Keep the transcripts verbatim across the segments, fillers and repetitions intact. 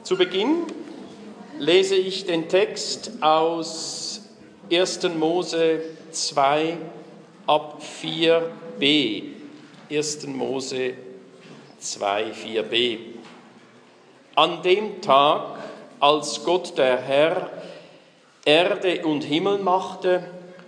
Zu Beginn lese ich den Text aus ersten Mose zwei ab vier b. ersten Mose zwei, vier b. An dem Tag, als Gott der Herr Erde und Himmel machte,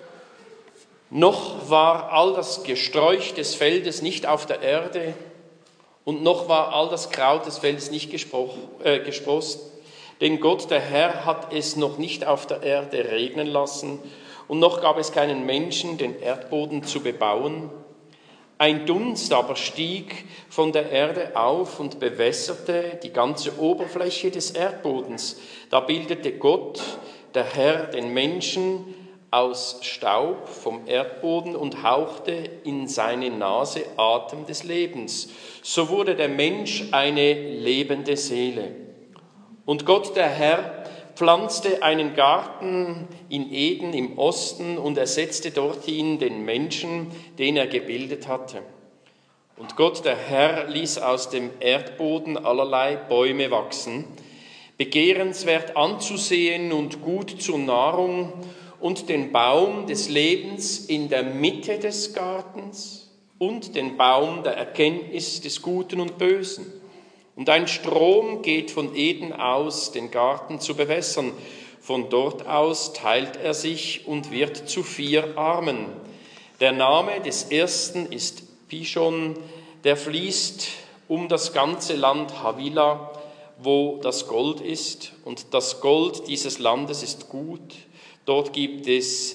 noch war all das Gesträuch des Feldes nicht auf der Erde und noch war all das Kraut des Feldes nicht äh, gesprossen, denn Gott, der Herr, hat es noch nicht auf der Erde regnen lassen und noch gab es keinen Menschen, den Erdboden zu bebauen. Ein Dunst aber stieg von der Erde auf und bewässerte die ganze Oberfläche des Erdbodens. Da bildete Gott, der Herr, den Menschen aus Staub vom Erdboden und hauchte in seine Nase Atem des Lebens. So wurde der Mensch eine lebende Seele. Und Gott, der Herr, pflanzte einen Garten in Eden im Osten und ersetzte dorthin den Menschen, den er gebildet hatte. Und Gott, der Herr, ließ aus dem Erdboden allerlei Bäume wachsen, begehrenswert anzusehen und gut zur Nahrung, und den Baum des Lebens in der Mitte des Gartens und den Baum der Erkenntnis des Guten und Bösen. Und ein Strom geht von Eden aus, den Garten zu bewässern. Von dort aus teilt er sich und wird zu vier Armen. Der Name des ersten ist Pishon, der fließt um das ganze Land Havila, wo das Gold ist. Und das Gold dieses Landes ist gut. Dort gibt es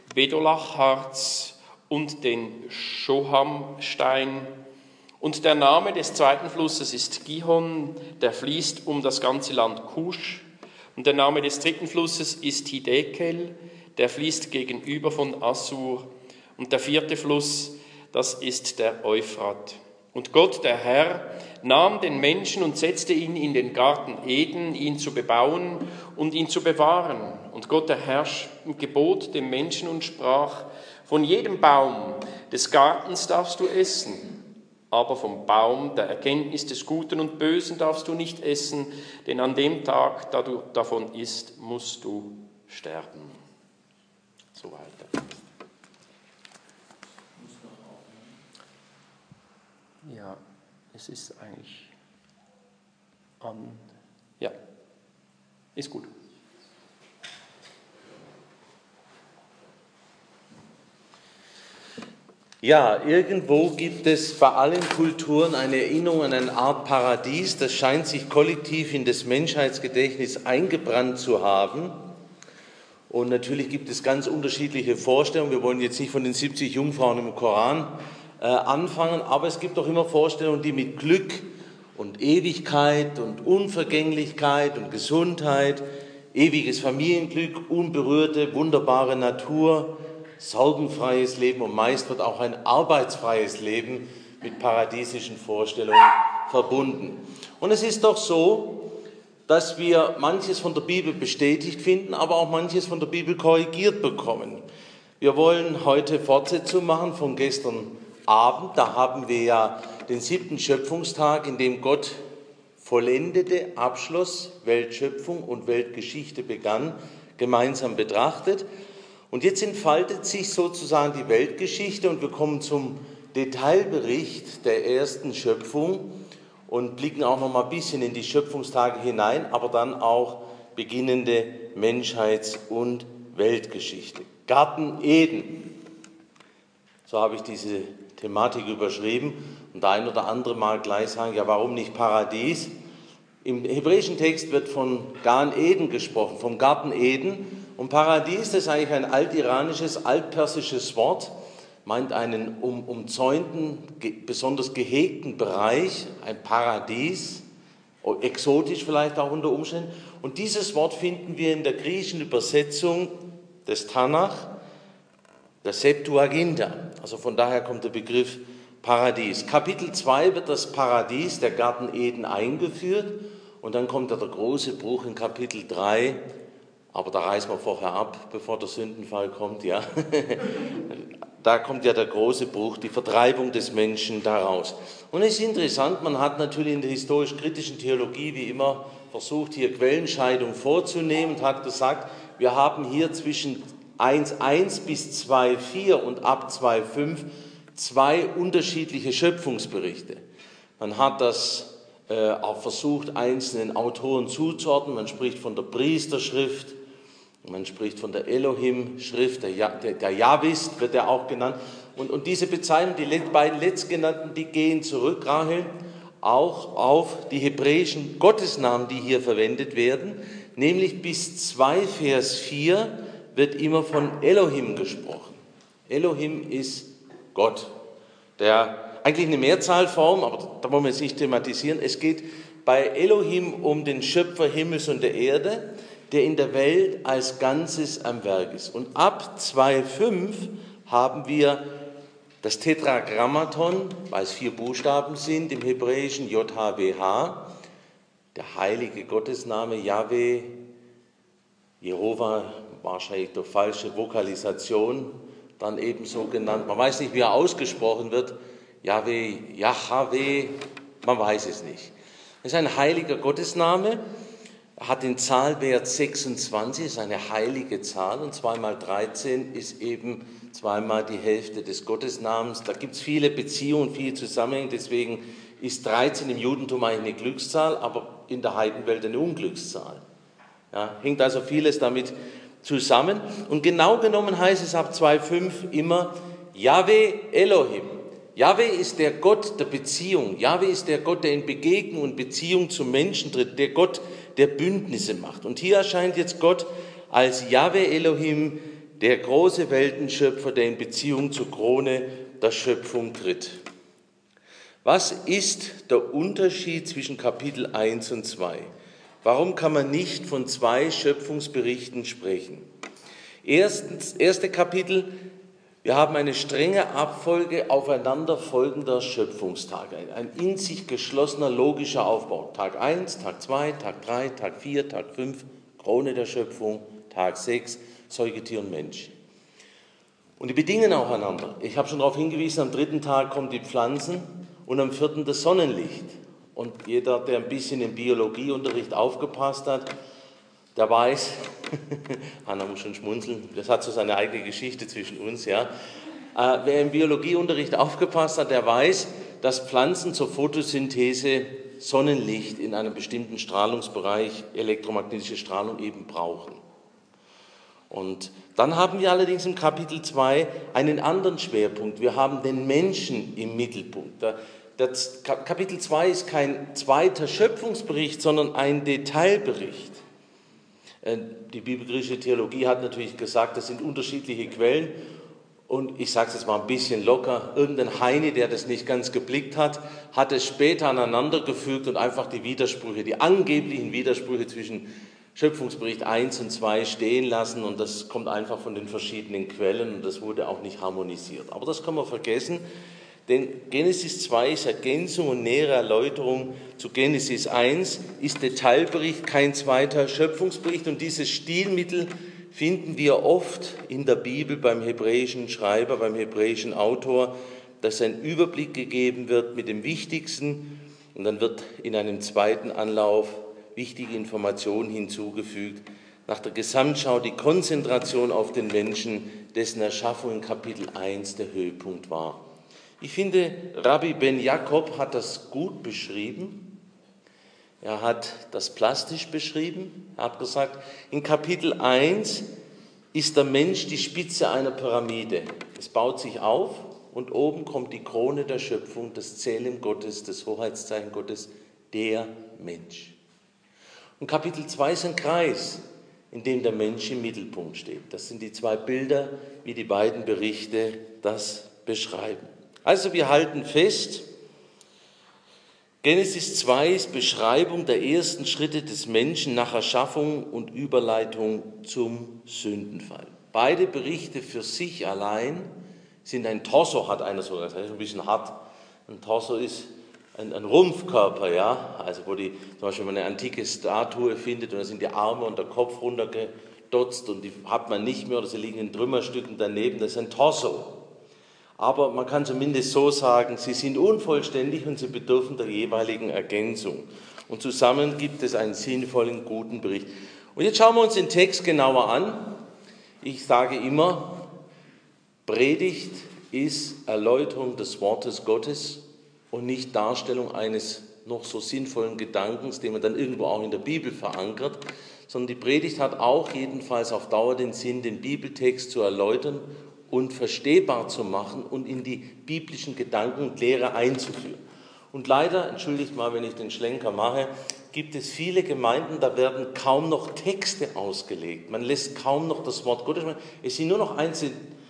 Bedolachharz und den Shohamstein. Und der Name des zweiten Flusses ist Gihon, der fließt um das ganze Land Kusch. Und der Name des dritten Flusses ist Hidekel, der fließt gegenüber von Assur. Und der vierte Fluss, das ist der Euphrat. Und Gott, der Herr, nahm den Menschen und setzte ihn in den Garten Eden, ihn zu bebauen und ihn zu bewahren. Und Gott, der Herr, gebot dem Menschen und sprach: Von jedem Baum des Gartens darfst du essen, aber vom Baum der Erkenntnis des Guten und Bösen darfst du nicht essen, denn an dem Tag, da du davon isst, musst du sterben. So weiter. Ja, es ist eigentlich an. Ja, ist gut. Ja, irgendwo gibt es bei allen Kulturen eine Erinnerung an eine Art Paradies. Das scheint sich kollektiv in das Menschheitsgedächtnis eingebrannt zu haben. Und natürlich gibt es ganz unterschiedliche Vorstellungen. Wir wollen jetzt nicht von den siebzig Jungfrauen im Koran äh, anfangen, aber es gibt auch immer Vorstellungen, die mit Glück und Ewigkeit und Unvergänglichkeit und Gesundheit, ewiges Familienglück, unberührte, wunderbare Natur, sorgenfreies Leben und meist wird auch ein arbeitsfreies Leben mit paradiesischen Vorstellungen verbunden. Und es ist doch so, dass wir manches von der Bibel bestätigt finden, aber auch manches von der Bibel korrigiert bekommen. Wir wollen heute Fortsetzung machen von gestern Abend. Da haben wir ja den siebten Schöpfungstag, in dem Gott vollendete, abschloss, Weltschöpfung und Weltgeschichte begann, gemeinsam betrachtet. Und jetzt entfaltet sich sozusagen die Weltgeschichte und wir kommen zum Detailbericht der ersten Schöpfung und blicken auch noch mal ein bisschen in die Schöpfungstage hinein, aber dann auch beginnende Menschheits- und Weltgeschichte. Garten Eden, so habe ich diese Thematik überschrieben und der ein oder andere mal gleich sagen, ja, warum nicht Paradies? Im hebräischen Text wird von Gan Eden gesprochen, vom Garten Eden. Und Paradies, das ist eigentlich ein altiranisches, altpersisches Wort, meint einen um, umzäunten, ge, besonders gehegten Bereich, ein Paradies, exotisch vielleicht auch unter Umständen. Und dieses Wort finden wir in der griechischen Übersetzung des Tanach, der Septuaginta. Also von daher kommt der Begriff Paradies. Kapitel zwei wird das Paradies, der Garten Eden, eingeführt. Und dann kommt der große Bruch in Kapitel drei, aber da reisen wir vorher ab, bevor der Sündenfall kommt, ja. Da kommt ja der große Bruch, die Vertreibung des Menschen daraus. Und es ist interessant, man hat natürlich in der historisch-kritischen Theologie wie immer versucht, hier Quellenscheidung vorzunehmen und hat gesagt, wir haben hier zwischen eins Komma eins bis zwei Komma vier und ab zwei Komma fünf zwei unterschiedliche Schöpfungsberichte. Man hat das äh, auch versucht, einzelnen Autoren zuzuordnen. Man spricht von der Priesterschrift, man spricht von der Elohim-Schrift, der, ja, der, der Jahwist wird er auch genannt. Und, und diese Bezeichnungen, die beiden letztgenannten, die gehen zurück, Rahel, auch auf die hebräischen Gottesnamen, die hier verwendet werden. Nämlich bis zwei Vers vier wird immer von Elohim gesprochen. Elohim ist Gott. Der, eigentlich eine Mehrzahlform, aber da wollen wir jetzt nicht thematisieren. Es geht bei Elohim um den Schöpfer Himmels und der Erde, der in der Welt als Ganzes am Werk ist. Und ab zwei Komma fünf haben wir das Tetragrammaton, weil es vier Buchstaben sind, im Hebräischen J H W H, der heilige Gottesname Jahwe, Jehova, wahrscheinlich durch falsche Vokalisation, dann eben so genannt. Man weiß nicht, wie er ausgesprochen wird. Jahwe, Jahwe, man weiß es nicht. Es ist ein heiliger Gottesname. Er hat den Zahlwert sechsundzwanzig, ist eine heilige Zahl, und zwei mal dreizehn ist eben zweimal die Hälfte des Gottesnamens. Da gibt es viele Beziehungen, viele Zusammenhänge, deswegen ist dreizehn im Judentum eigentlich eine Glückszahl, aber in der Heidenwelt eine Unglückszahl. Ja, hängt also vieles damit zusammen. Und genau genommen heißt es ab zwei Komma fünf immer Jahwe Elohim. Jahwe ist der Gott der Beziehung. Jahwe ist der Gott, der in Begegnung und Beziehung zum Menschen tritt, der Gott, der Bündnisse macht. Und hier erscheint jetzt Gott als Jahwe Elohim, der große Weltenschöpfer, der in Beziehung zur Krone der Schöpfung tritt. Was ist der Unterschied zwischen Kapitel eins und zwei? Warum kann man nicht von zwei Schöpfungsberichten sprechen? Erstens, erste Kapitel, wir haben eine strenge Abfolge aufeinanderfolgender Schöpfungstage. Ein in sich geschlossener logischer Aufbau. Tag eins, Tag zwei, Tag drei, Tag vier, Tag fünf, Krone der Schöpfung, Tag sechs, Säugetier und Mensch. Und die bedingen auch einander. Ich habe schon darauf hingewiesen, am dritten Tag kommen die Pflanzen und am vierten das Sonnenlicht. Und jeder, der ein bisschen im Biologieunterricht aufgepasst hat, der weiß, Hanna muss schon schmunzeln, das hat so seine eigene Geschichte zwischen uns, ja. Äh, wer im Biologieunterricht aufgepasst hat, der weiß, dass Pflanzen zur Photosynthese Sonnenlicht in einem bestimmten Strahlungsbereich, elektromagnetische Strahlung eben brauchen. Und dann haben wir allerdings im Kapitel zwei einen anderen Schwerpunkt. Wir haben den Menschen im Mittelpunkt. Das Kapitel zwei ist kein zweiter Schöpfungsbericht, sondern ein Detailbericht. Die bibelgriechische Theologie hat natürlich gesagt, das sind unterschiedliche Quellen. Und ich sage es jetzt mal ein bisschen locker, irgendein Heini, der das nicht ganz geblickt hat, hat es später aneinandergefügt und einfach die Widersprüche, die angeblichen Widersprüche zwischen Schöpfungsbericht eins und zwei stehen lassen. Und das kommt einfach von den verschiedenen Quellen und das wurde auch nicht harmonisiert. Aber das kann man vergessen. Denn Genesis zwei ist Ergänzung und nähere Erläuterung zu Genesis eins, ist Detailbericht, kein zweiter Schöpfungsbericht. Und dieses Stilmittel finden wir oft in der Bibel beim hebräischen Schreiber, beim hebräischen Autor, dass ein Überblick gegeben wird mit dem Wichtigsten und dann wird in einem zweiten Anlauf wichtige Informationen hinzugefügt. Nach der Gesamtschau die Konzentration auf den Menschen, dessen Erschaffung in Kapitel eins der Höhepunkt war. Ich finde, Rabbi Ben Jakob hat das gut beschrieben. Er hat das plastisch beschrieben. Er hat gesagt, in Kapitel eins ist der Mensch die Spitze einer Pyramide. Es baut sich auf und oben kommt die Krone der Schöpfung, das Zelem Gottes, das Hoheitszeichen Gottes, der Mensch. Und Kapitel zwei ist ein Kreis, in dem der Mensch im Mittelpunkt steht. Das sind die zwei Bilder, wie die beiden Berichte das beschreiben. Also wir halten fest, Genesis zwei ist Beschreibung der ersten Schritte des Menschen nach Erschaffung und Überleitung zum Sündenfall. Beide Berichte für sich allein sind ein Torso, hat einer so, das ist ein bisschen hart. Ein Torso ist ein, ein Rumpfkörper, ja, also wo die, zum Beispiel wenn man eine antike Statue findet und da sind die Arme und der Kopf runterge, weggedotzt und die hat man nicht mehr oder sie liegen in Trümmerstücken daneben. Das ist ein Torso. Aber man kann zumindest so sagen, sie sind unvollständig und sie bedürfen der jeweiligen Ergänzung. Und zusammen gibt es einen sinnvollen, guten Bericht. Und jetzt schauen wir uns den Text genauer an. Ich sage immer, Predigt ist Erläuterung des Wortes Gottes und nicht Darstellung eines noch so sinnvollen Gedankens, den man dann irgendwo auch in der Bibel verankert, sondern die Predigt hat auch jedenfalls auf Dauer den Sinn, den Bibeltext zu erläutern und verstehbar zu machen und in die biblischen Gedanken und Lehre einzuführen. Und leider, entschuldigt mal, wenn ich den Schlenker mache, gibt es viele Gemeinden, da werden kaum noch Texte ausgelegt. Man lässt kaum noch das Wort Gottes. Es sind nur noch einzelne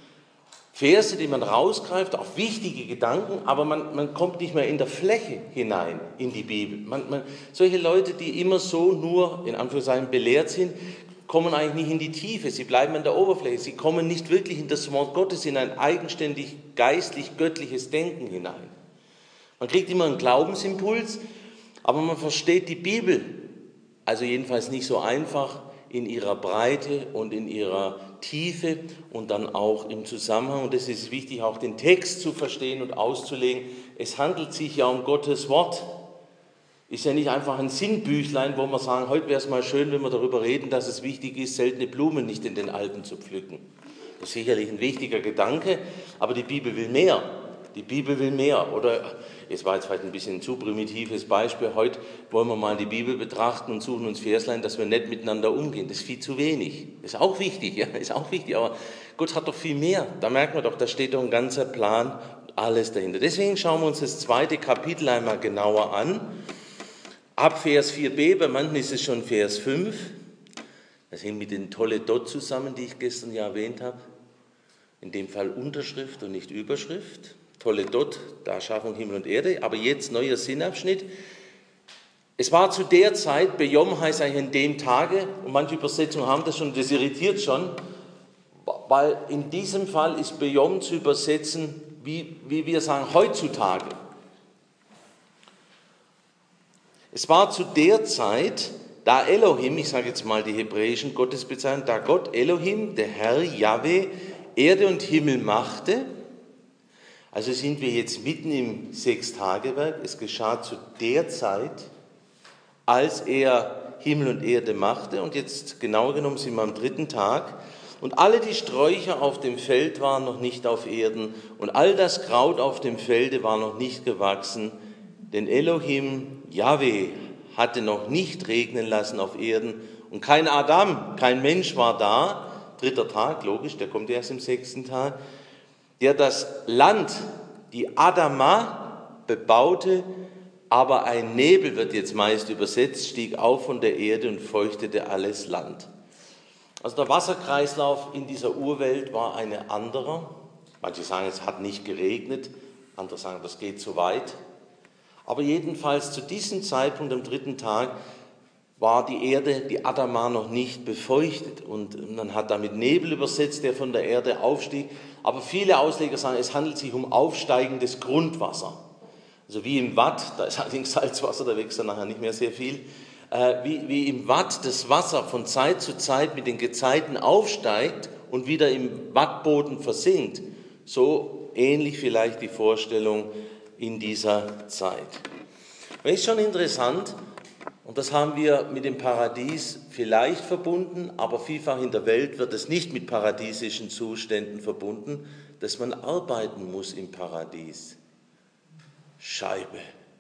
Verse, die man rausgreift, auch wichtige Gedanken, aber man, man kommt nicht mehr in der Fläche hinein in die Bibel. Man, man, solche Leute, die immer so nur, in Anführungszeichen, belehrt sind, kommen eigentlich nicht in die Tiefe, sie bleiben an der Oberfläche, sie kommen nicht wirklich in das Wort Gottes, in ein eigenständig geistlich-göttliches Denken hinein. Man kriegt immer einen Glaubensimpuls, aber man versteht die Bibel, also jedenfalls nicht so einfach, in ihrer Breite und in ihrer Tiefe und dann auch im Zusammenhang. Und es ist wichtig, auch den Text zu verstehen und auszulegen. Es handelt sich ja um Gottes Wort. Ist ja nicht einfach ein Sinnbüchlein, wo wir sagen, heute wäre es mal schön, wenn wir darüber reden, dass es wichtig ist, seltene Blumen nicht in den Alpen zu pflücken. Das ist sicherlich ein wichtiger Gedanke, aber die Bibel will mehr. Die Bibel will mehr. Oder, es war jetzt vielleicht ein bisschen ein zu primitives Beispiel, heute wollen wir mal die Bibel betrachten und suchen uns Verslein, dass wir nett miteinander umgehen. Das ist viel zu wenig. Das ist auch wichtig, ja, ist auch wichtig, aber Gott hat doch viel mehr. Da merkt man doch, da steht doch ein ganzer Plan, alles dahinter. Deswegen schauen wir uns das zweite Kapitel einmal genauer an. Ab Vers vier b, bei manchen ist es schon Vers fünf. Das hängt mit den Toledot zusammen, die ich gestern ja erwähnt habe. In dem Fall Unterschrift und nicht Überschrift. Toledot, da Schaffung Himmel und Erde. Aber jetzt neuer Sinnabschnitt. Es war zu der Zeit, Beyom heißt eigentlich in dem Tage, und manche Übersetzungen haben das schon, das irritiert schon, weil in diesem Fall ist Beyom zu übersetzen, wie, wie wir sagen, heutzutage. Es war zu der Zeit, da Elohim, ich sage jetzt mal die hebräischen Gottesbezeichnungen, da Gott Elohim, der Herr Jahwe, Erde und Himmel machte. Also sind wir jetzt mitten im Sechstagewerk. Es geschah zu der Zeit, als er Himmel und Erde machte. Und jetzt genau genommen sind wir am dritten Tag. Und alle die Sträucher auf dem Feld waren noch nicht auf Erden. Und all das Kraut auf dem Felde war noch nicht gewachsen. Denn Elohim, Jahwe, hatte noch nicht regnen lassen auf Erden. Und kein Adam, kein Mensch war da. Dritter Tag, logisch, der kommt erst im sechsten Tag. Der das Land, die Adama, bebaute, aber ein Nebel, wird jetzt meist übersetzt, stieg auf von der Erde und feuchtete alles Land. Also der Wasserkreislauf in dieser Urwelt war eine andere. Manche sagen, es hat nicht geregnet, andere sagen, das geht zu weit. Aber jedenfalls zu diesem Zeitpunkt, am dritten Tag, war die Erde, die Adama, noch nicht befeuchtet. Und man hat damit Nebel übersetzt, der von der Erde aufstieg. Aber viele Ausleger sagen, es handelt sich um aufsteigendes Grundwasser. Also wie im Watt, da ist allerdings Salzwasser, da wächst dann nachher nicht mehr sehr viel. Äh, wie, wie im Watt das Wasser von Zeit zu Zeit mit den Gezeiten aufsteigt und wieder im Wattboden versinkt. So ähnlich vielleicht die Vorstellung in dieser Zeit. Das ist schon interessant. Und das haben wir mit dem Paradies vielleicht verbunden, aber vielfach in der Welt wird es nicht mit paradiesischen Zuständen verbunden, dass man arbeiten muss im Paradies. Scheibe.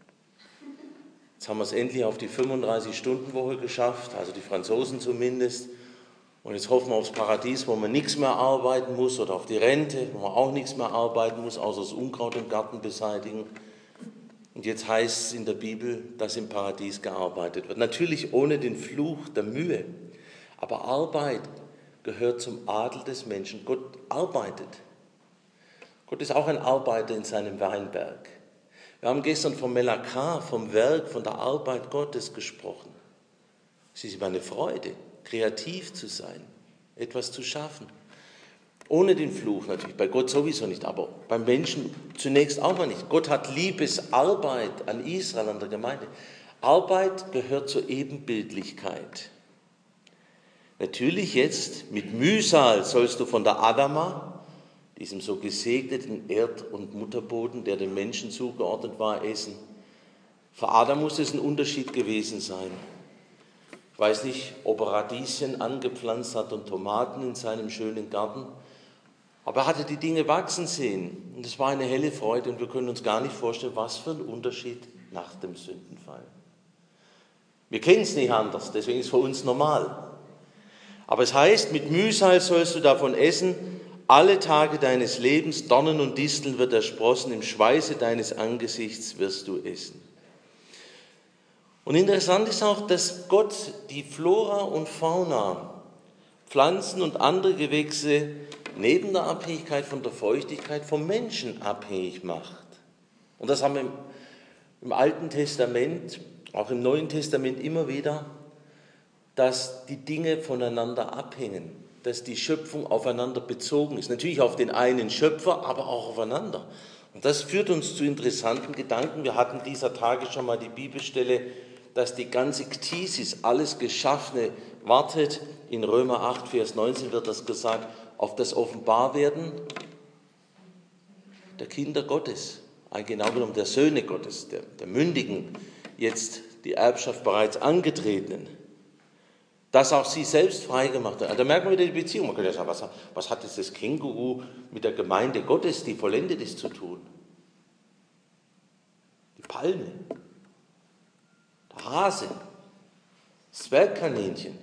Jetzt haben wir es endlich auf die fünfunddreißig-Stunden-Woche geschafft, also die Franzosen zumindest. Und jetzt hoffen wir aufs Paradies, wo man nichts mehr arbeiten muss, oder auf die Rente, wo man auch nichts mehr arbeiten muss, außer das Unkraut im Garten beseitigen. Und jetzt heißt es in der Bibel, dass im Paradies gearbeitet wird. Natürlich ohne den Fluch der Mühe. Aber Arbeit gehört zum Adel des Menschen. Gott arbeitet. Gott ist auch ein Arbeiter in seinem Weinberg. Wir haben gestern vom Melakar, vom Werk, von der Arbeit Gottes gesprochen. Es ist ihm eine Freude, kreativ zu sein, etwas zu schaffen. Ohne den Fluch natürlich, bei Gott sowieso nicht, aber beim Menschen zunächst auch mal nicht. Gott hat Liebesarbeit an Israel, an der Gemeinde. Arbeit gehört zur Ebenbildlichkeit. Natürlich jetzt mit Mühsal sollst du von der Adama, diesem so gesegneten Erd- und Mutterboden, der den Menschen zugeordnet war, essen. Für Adam muss es ein Unterschied gewesen sein. Ich weiß nicht, ob er Radieschen angepflanzt hat und Tomaten in seinem schönen Garten, aber er hatte die Dinge wachsen sehen und es war eine helle Freude und wir können uns gar nicht vorstellen, was für ein Unterschied nach dem Sündenfall. Wir kennen es nicht anders, deswegen ist es für uns normal. Aber es heißt, mit Mühsal sollst du davon essen, alle Tage deines Lebens, Dornen und Disteln wird er sprossen, im Schweiße deines Angesichts wirst du essen. Und interessant ist auch, dass Gott die Flora und Fauna, Pflanzen und andere Gewächse neben der Abhängigkeit von der Feuchtigkeit vom Menschen abhängig macht. Und das haben wir im, im Alten Testament, auch im Neuen Testament immer wieder, dass die Dinge voneinander abhängen, dass die Schöpfung aufeinander bezogen ist. Natürlich auf den einen Schöpfer, aber auch aufeinander. Und das führt uns zu interessanten Gedanken. Wir hatten dieser Tage schon mal die Bibelstelle, dass die ganze Ktisis, alles Geschaffene, wartet. In Römer acht, Vers neunzehn wird das gesagt, auf das Offenbarwerden der Kinder Gottes, genau genommen der Söhne Gottes, der, der Mündigen, jetzt die Erbschaft bereits angetretenen, dass auch sie selbst freigemacht werden. Da merkt man wieder die Beziehung. Man könnte ja sagen, was, was hat jetzt das Känguru mit der Gemeinde Gottes, die vollendet ist, zu tun? Die Palme, der Hase, das Zwergkaninchen.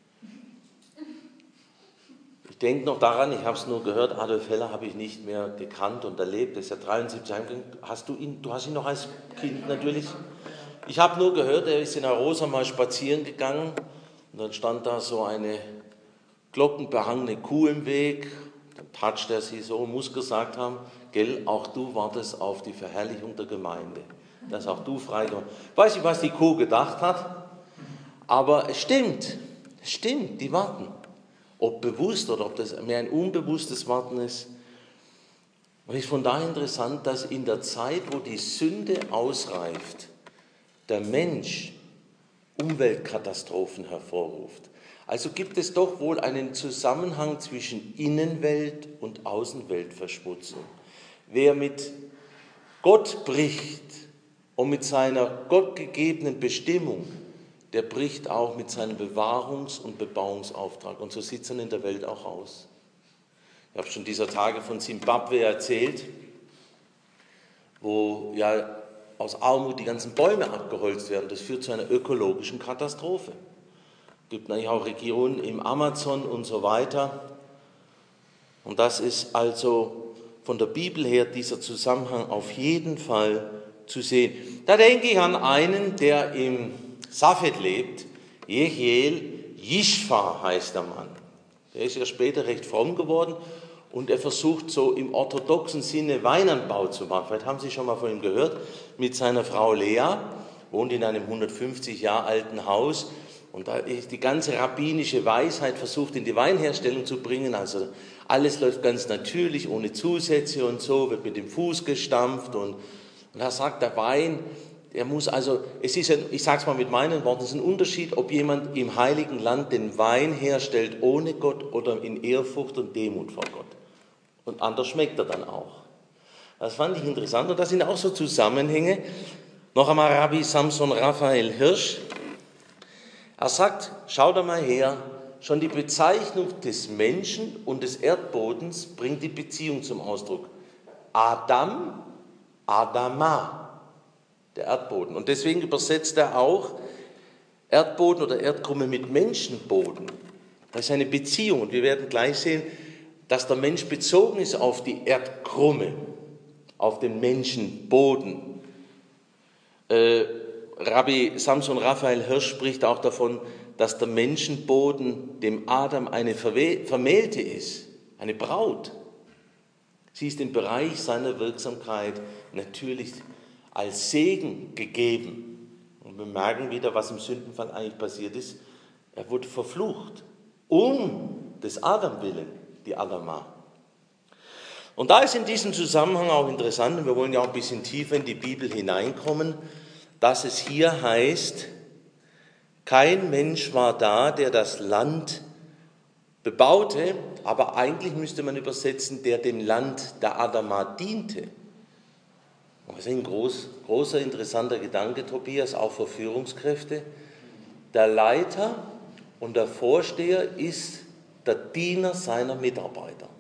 Ich denke noch daran, ich habe es nur gehört, Adolf Heller habe ich nicht mehr gekannt und erlebt. Er ist ja dreiundsiebzig Jahre alt. Hast du ihn, du hast ihn noch als Kind natürlich. Ich habe nur gehört, er ist in Arosa mal spazieren gegangen und dann stand da so eine glockenbehangene Kuh im Weg. Dann touchte er sie so und muss gesagt haben, gell, auch du wartest auf die Verherrlichung der Gemeinde. Dass auch du freikommst. Ich weiß nicht, was die Kuh gedacht hat, aber es stimmt, es stimmt, die warten. Ob bewusst oder ob das mehr ein unbewusstes Warten ist. Und es ist von daher interessant, dass in der Zeit, wo die Sünde ausreift, der Mensch Umweltkatastrophen hervorruft. Also gibt es doch wohl einen Zusammenhang zwischen Innenwelt und Außenweltverschmutzung. Wer mit Gott bricht und mit seiner gottgegebenen Bestimmung, der bricht auch mit seinem Bewahrungs- und Bebauungsauftrag. Und so sieht es dann in der Welt auch aus. Ich habe schon dieser Tage von Simbabwe erzählt, wo ja aus Armut die ganzen Bäume abgeholzt werden. Das führt zu einer ökologischen Katastrophe. Es gibt natürlich auch Regionen im Amazon und so weiter. Und das ist also von der Bibel her dieser Zusammenhang auf jeden Fall zu sehen. Da denke ich an einen, der im Safed lebt, Jehiel Yishfa heißt der Mann. Der ist ja später recht fromm geworden und er versucht so im orthodoxen Sinne Weinanbau zu machen. Vielleicht haben Sie schon mal von ihm gehört, mit seiner Frau Lea, wohnt in einem hundertfünfzig Jahre alten Haus und da ist die ganze rabbinische Weisheit versucht in die Weinherstellung zu bringen. Also alles läuft ganz natürlich, ohne Zusätze und so, wird mit dem Fuß gestampft und, und er sagt, der Wein, er muss also, es ist ein, ich sage es mal mit meinen Worten, es ist ein Unterschied, ob jemand im Heiligen Land den Wein herstellt ohne Gott oder in Ehrfurcht und Demut vor Gott. Und anders schmeckt er dann auch. Das fand ich interessant und das sind auch so Zusammenhänge. Noch einmal Rabbi Samson Raphael Hirsch. Er sagt, schau da mal her, schon die Bezeichnung des Menschen und des Erdbodens bringt die Beziehung zum Ausdruck. Adam, Adama. Der Erdboden. Und deswegen übersetzt er auch Erdboden oder Erdkrumme mit Menschenboden. Das ist eine Beziehung. Und wir werden gleich sehen, dass der Mensch bezogen ist auf die Erdkrumme, auf den Menschenboden. Äh, Rabbi Samson Raphael Hirsch spricht auch davon, dass der Menschenboden dem Adam eine Vermählte ist, eine Braut. Sie ist im Bereich seiner Wirksamkeit natürlich als Segen gegeben. Und wir merken wieder, was im Sündenfall eigentlich passiert ist. Er wurde verflucht, um des Adam willen, die Adama. Und da ist in diesem Zusammenhang auch interessant, und wir wollen ja auch ein bisschen tiefer in die Bibel hineinkommen, dass es hier heißt, kein Mensch war da, der das Land bebaute, aber eigentlich müsste man übersetzen, der dem Land der Adama diente. Das ist ein groß, großer, interessanter Gedanke, Tobias, auch für Führungskräfte. Der Leiter und der Vorsteher ist der Diener seiner Mitarbeiter.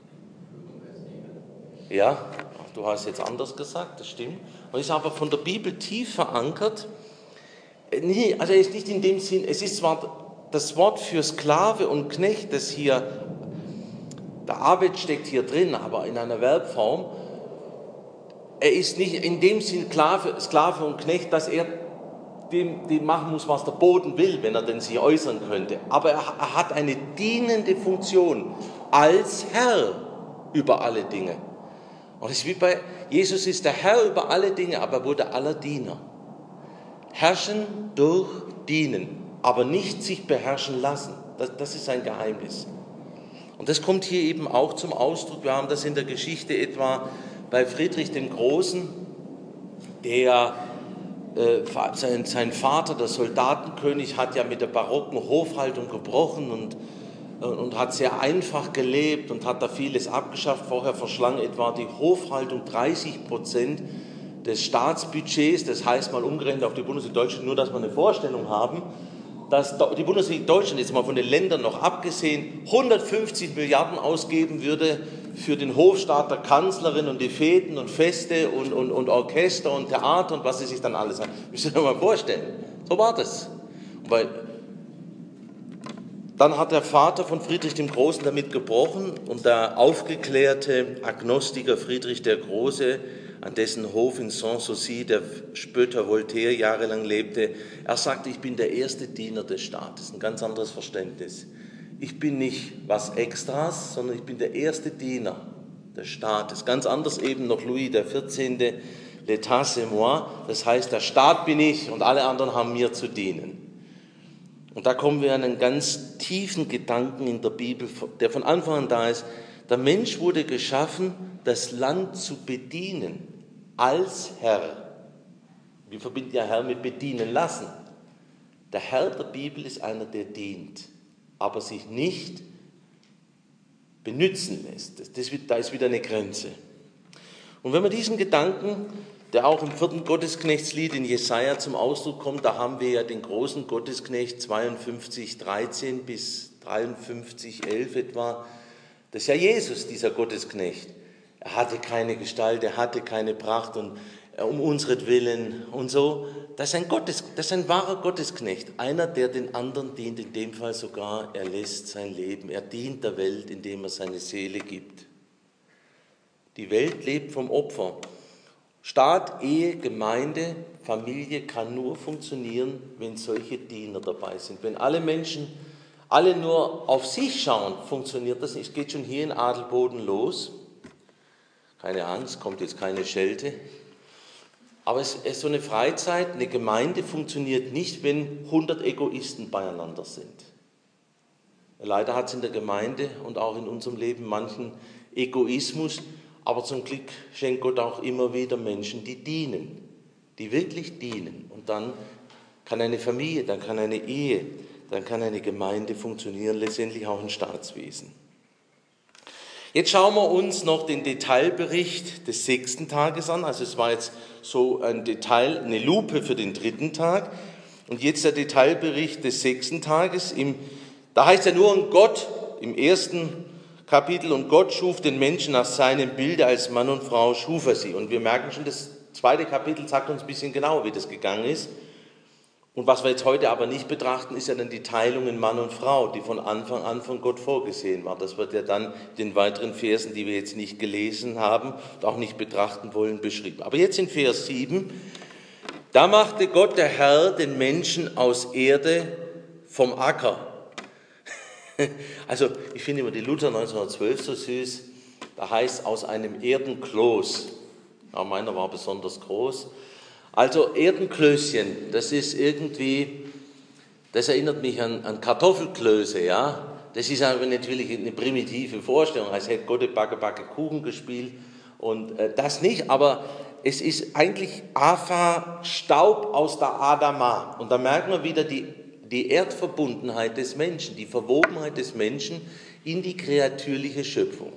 Ja, du hast jetzt anders gesagt, das stimmt. Und ist aber von der Bibel tief verankert. Nee, also er ist nicht in dem Sinn, es ist zwar das Wort für Sklave und Knecht, das hier, der Abed steckt hier drin, aber in einer Verbform. Er ist nicht in dem Sinn Sklave, Sklave und Knecht, dass er dem, dem machen muss, was der Boden will, wenn er denn sich äußern könnte. Aber er, er hat eine dienende Funktion als Herr über alle Dinge. Und es ist wie bei Jesus ist der Herr über alle Dinge, aber er wurde aller Diener. Herrschen durch Dienen, aber nicht sich beherrschen lassen. Das, das ist ein Geheimnis. Und das kommt hier eben auch zum Ausdruck. Wir haben das in der Geschichte etwa bei Friedrich dem Großen, der äh, sein, sein Vater, der Soldatenkönig, hat ja mit der barocken Hofhaltung gebrochen und, und hat sehr einfach gelebt und hat da vieles abgeschafft. Vorher verschlang etwa die Hofhaltung dreißig Prozent des Staatsbudgets, das heißt mal umgerechnet auf die Bundesrepublik Deutschland, nur dass wir eine Vorstellung haben, dass die Bundesrepublik Deutschland, jetzt mal von den Ländern noch abgesehen, hundertfünfzig Milliarden ausgeben würde für den Hofstaat der Kanzlerin und die Feten und Feste und, und, und Orchester und Theater und was sie sich dann alles haben. Müsst ihr euch mal vorstellen. So war das. Weil dann hat der Vater von Friedrich dem Großen damit gebrochen und der aufgeklärte Agnostiker Friedrich der Große, an dessen Hof in Sanssouci der Spötter Voltaire jahrelang lebte, er sagte, ich bin der erste Diener des Staates. Ein ganz anderes Verständnis. Ich bin nicht was Extras, sondern ich bin der erste Diener des Staates. Ganz anders eben noch Louis der vierzehnte, L'État c'est moi, das heißt, der Staat bin ich und alle anderen haben mir zu dienen. Und da kommen wir an einen ganz tiefen Gedanken in der Bibel, der von Anfang an da ist. Der Mensch wurde geschaffen, das Land zu bedienen, als Herr. Wir verbinden ja Herr mit bedienen lassen. Der Herr der Bibel ist einer, der dient, aber sich nicht benützen lässt. Das, das, da ist wieder eine Grenze. Und wenn wir diesen Gedanken, der auch im vierten Gottesknechtslied in Jesaja zum Ausdruck kommt, da haben wir ja den großen Gottesknecht zweiundfünfzig, dreizehn bis dreiundfünfzig, elf etwa. Das ist ja Jesus, dieser Gottesknecht. Er hatte keine Gestalt, er hatte keine Pracht und um unsretwillen und so. Das ist ein Gottes, das ist ein wahrer Gottesknecht, einer, der den anderen dient, in dem Fall sogar, er lässt sein Leben, er dient der Welt, indem er seine Seele gibt. Die Welt lebt vom Opfer. Staat, Ehe, Gemeinde, Familie kann nur funktionieren, wenn solche Diener dabei sind. Wenn alle Menschen, alle nur auf sich schauen, funktioniert das nicht. Es geht schon hier in Adelboden los. Keine Angst, kommt jetzt keine Schelte. Aber es ist so eine Freizeit, eine Gemeinde funktioniert nicht, wenn hundert Egoisten beieinander sind. Leider hat es in der Gemeinde und auch in unserem Leben manchen Egoismus, aber zum Glück schenkt Gott auch immer wieder Menschen, die dienen, die wirklich dienen. Und dann kann eine Familie, dann kann eine Ehe, dann kann eine Gemeinde funktionieren, letztendlich auch ein Staatswesen. Jetzt schauen wir uns noch den Detailbericht des sechsten Tages an. Also es war jetzt so ein Detail, eine Lupe für den dritten Tag. Und jetzt der Detailbericht des sechsten Tages. Im, da heißt ja nur, und Gott im ersten Kapitel, und Gott schuf den Menschen nach seinem Bilde, als Mann und Frau schuf er sie. Und wir merken schon, das zweite Kapitel sagt uns ein bisschen genauer, wie das gegangen ist. Und was wir jetzt heute aber nicht betrachten, ist ja dann die Teilung in Mann und Frau, die von Anfang an von Gott vorgesehen war. Das wird ja dann in den weiteren Versen, die wir jetzt nicht gelesen haben und auch nicht betrachten wollen, beschrieben. Aber jetzt in Vers sieben, da machte Gott, der Herr, den Menschen aus Erde vom Acker. Also ich finde immer die Luther neunzehnhundertzwölf so süß, da heißt aus einem Erdenkloß. Ja, meiner war besonders groß. Also Erdenklößchen, das ist irgendwie, das erinnert mich an, an Kartoffelklöße, ja. Das ist aber natürlich eine primitive Vorstellung, als hätte Gott Backe, Backe, Kuchen gespielt und äh, das nicht, aber es ist eigentlich Afa, Staub aus der Adama. Und da merken wir wieder die, die Erdverbundenheit des Menschen, die Verwobenheit des Menschen in die kreatürliche Schöpfung.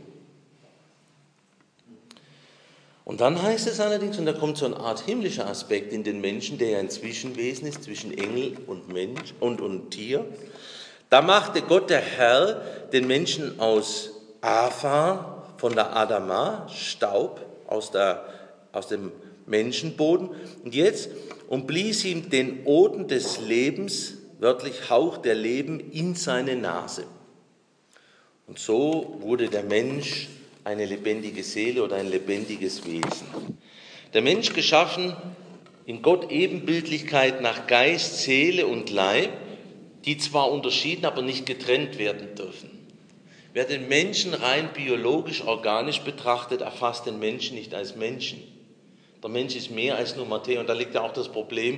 Und dann heißt es allerdings, und da kommt so eine Art himmlischer Aspekt in den Menschen, der ja ein Zwischenwesen ist zwischen Engel und Mensch und, und Tier. Da machte Gott, der Herr, den Menschen aus Apha, von der Adama, Staub, aus, der, aus dem Menschenboden. Und jetzt, und blies ihm den Odem des Lebens, wörtlich Hauch der Leben, in seine Nase. Und so wurde der Mensch eine lebendige Seele oder ein lebendiges Wesen. Der Mensch geschaffen in Gott Ebenbildlichkeit nach Geist, Seele und Leib, die zwar unterschieden, aber nicht getrennt werden dürfen. Wer den Menschen rein biologisch, organisch betrachtet, erfasst den Menschen nicht als Menschen. Der Mensch ist mehr als nur Materie und da liegt ja auch das Problem,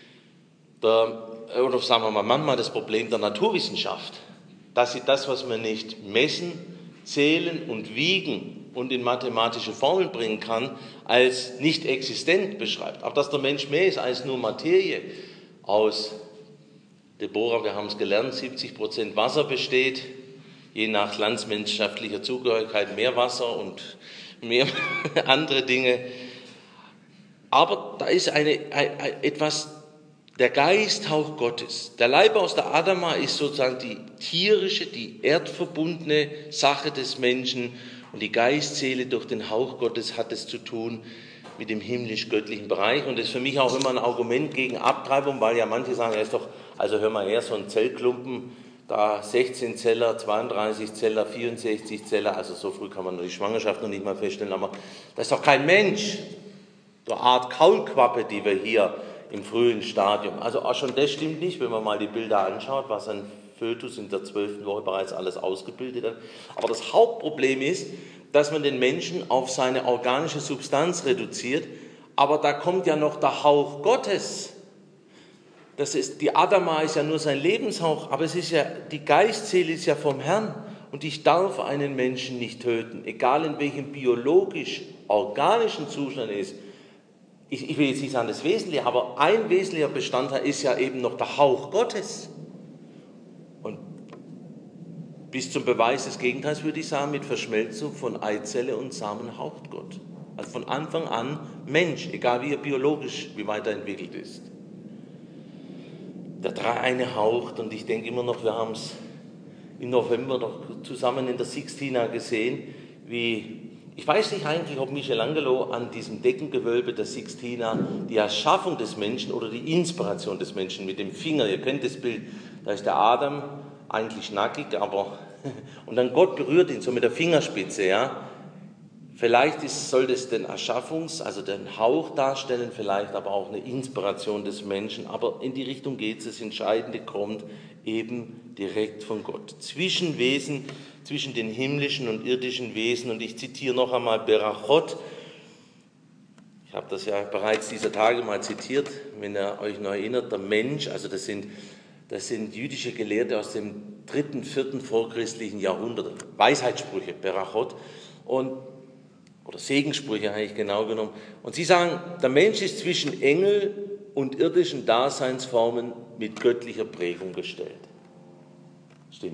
der, oder sagen wir mal manchmal das Problem der Naturwissenschaft, dass sie das, was man nicht messen, zählen und wiegen und in mathematische Formeln bringen kann, als nicht existent beschreibt. Aber dass der Mensch mehr ist als nur Materie, aus Deborah, wir haben es gelernt, siebzig Prozent Wasser besteht, je nach landsmannschaftlicher Zugehörigkeit mehr Wasser und mehr andere Dinge. Aber da ist eine, ein, ein, etwas, der Geisthauch Gottes. Der Leib aus der Adama ist sozusagen die tierische, die erdverbundene Sache des Menschen und die Geistseele durch den Hauch Gottes hat es zu tun mit dem himmlisch-göttlichen Bereich. Und das ist für mich auch immer ein Argument gegen Abtreibung, weil ja manche sagen, er ist doch, also hör mal her, so ein Zellklumpen, da sechzehn Zeller, zweiunddreißig Zeller, vierundsechzig Zeller, also so früh kann man die Schwangerschaft noch nicht mal feststellen, aber das ist doch kein Mensch. So eine Art Kaulquappe, die wir hier im frühen Stadium. Also auch schon das stimmt nicht, wenn man mal die Bilder anschaut, was ein Fötus in der zwölften Woche bereits alles ausgebildet hat. Aber das Hauptproblem ist, dass man den Menschen auf seine organische Substanz reduziert, aber da kommt ja noch der Hauch Gottes. Das ist, die Adama ist ja nur sein Lebenshauch, aber es ist ja, die Geistseele ist ja vom Herrn und ich darf einen Menschen nicht töten, egal in welchem biologisch-organischen Zustand er ist. Ich, ich will jetzt nicht sagen das Wesentliche, aber ein wesentlicher Bestandteil ist ja eben noch der Hauch Gottes. Und bis zum Beweis des Gegenteils würde ich sagen, mit Verschmelzung von Eizelle und Samen haucht Gott. Also von Anfang an Mensch, egal wie er biologisch, wie weiterentwickelt ist. Der Dreieine haucht und ich denke immer noch, wir haben es im November noch zusammen in der Sixtina gesehen, wie, ich weiß nicht eigentlich, ob Michelangelo an diesem Deckengewölbe der Sixtina die Erschaffung des Menschen oder die Inspiration des Menschen mit dem Finger, ihr kennt das Bild, da ist der Adam eigentlich nackig, aber und dann Gott berührt ihn so mit der Fingerspitze, ja. Vielleicht ist, soll das den Erschaffungs-, also den Hauch darstellen, vielleicht aber auch eine Inspiration des Menschen, aber in die Richtung geht es, das Entscheidende kommt eben direkt von Gott. Zwischenwesen, zwischen den himmlischen und irdischen Wesen, und ich zitiere noch einmal Berachot, ich habe das ja bereits dieser Tage mal zitiert, wenn ihr euch noch erinnert, der Mensch, also das sind, das sind jüdische Gelehrte aus dem dritten, vierten vorchristlichen Jahrhundert, Weisheitssprüche, Berachot, und oder Segenssprüche eigentlich genau genommen. Und sie sagen, der Mensch ist zwischen Engel und irdischen Daseinsformen mit göttlicher Prägung gestellt. Stimmt.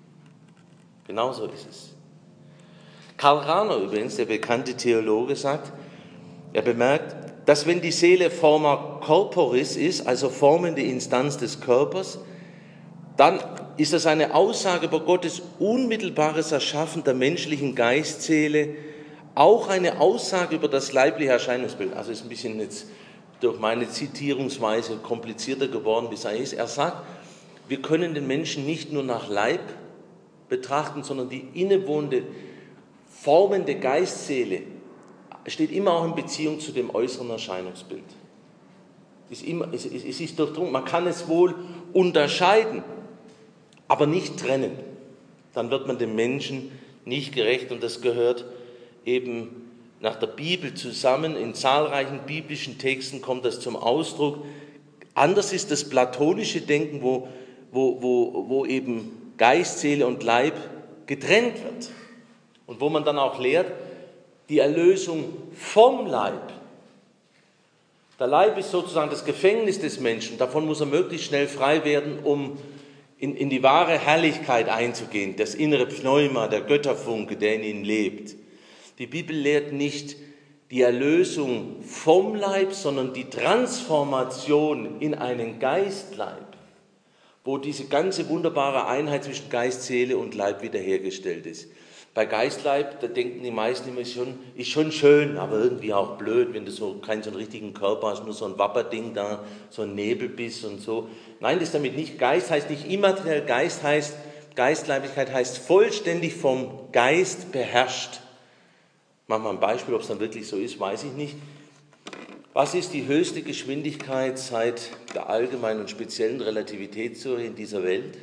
Genauso ist es. Karl Rahner übrigens, der bekannte Theologe, sagt, er bemerkt, dass wenn die Seele forma corporis ist, also formende Instanz des Körpers, dann ist das eine Aussage über Gottes unmittelbares Erschaffen der menschlichen Geistseele, auch eine Aussage über das leibliche Erscheinungsbild. Also ist ein bisschen jetzt durch meine Zitierungsweise komplizierter geworden, wie es ist. Er sagt, wir können den Menschen nicht nur nach Leib betrachten, sondern die innewohnende, formende Geistseele steht immer auch in Beziehung zu dem äußeren Erscheinungsbild. Es ist, immer, es, es ist durchdrungen, man kann es wohl unterscheiden, aber nicht trennen. Dann wird man dem Menschen nicht gerecht, und das gehört eben nach der Bibel zusammen. In zahlreichen biblischen Texten kommt das zum Ausdruck. Anders ist das platonische Denken, wo, wo, wo, wo eben Geist, Seele und Leib getrennt wird. Und wo man dann auch lehrt, die Erlösung vom Leib Der Leib ist sozusagen das Gefängnis des Menschen. Davon muss er möglichst schnell frei werden, um in, in die wahre Herrlichkeit einzugehen. Das innere Pneuma, der Götterfunke, der in ihm lebt. Die Bibel lehrt nicht die Erlösung vom Leib, sondern die Transformation in einen Geistleib, wo diese ganze wunderbare Einheit zwischen Geist, Seele und Leib wiederhergestellt ist. Bei Geistleib, da denken die meisten immer, ist schon, ist schon schön, aber irgendwie auch blöd, wenn du so keinen so einen richtigen Körper hast, nur so ein Wapperding da, so ein Nebelbiss und so. Nein, das ist damit nicht, Geist heißt nicht immateriell, Geist heißt, Geistleibigkeit heißt vollständig vom Geist beherrscht. Mach mal ein Beispiel, ob es dann wirklich so ist, weiß ich nicht. Was ist die höchste Geschwindigkeit seit der allgemeinen und speziellen Relativitätstheorie in dieser Welt?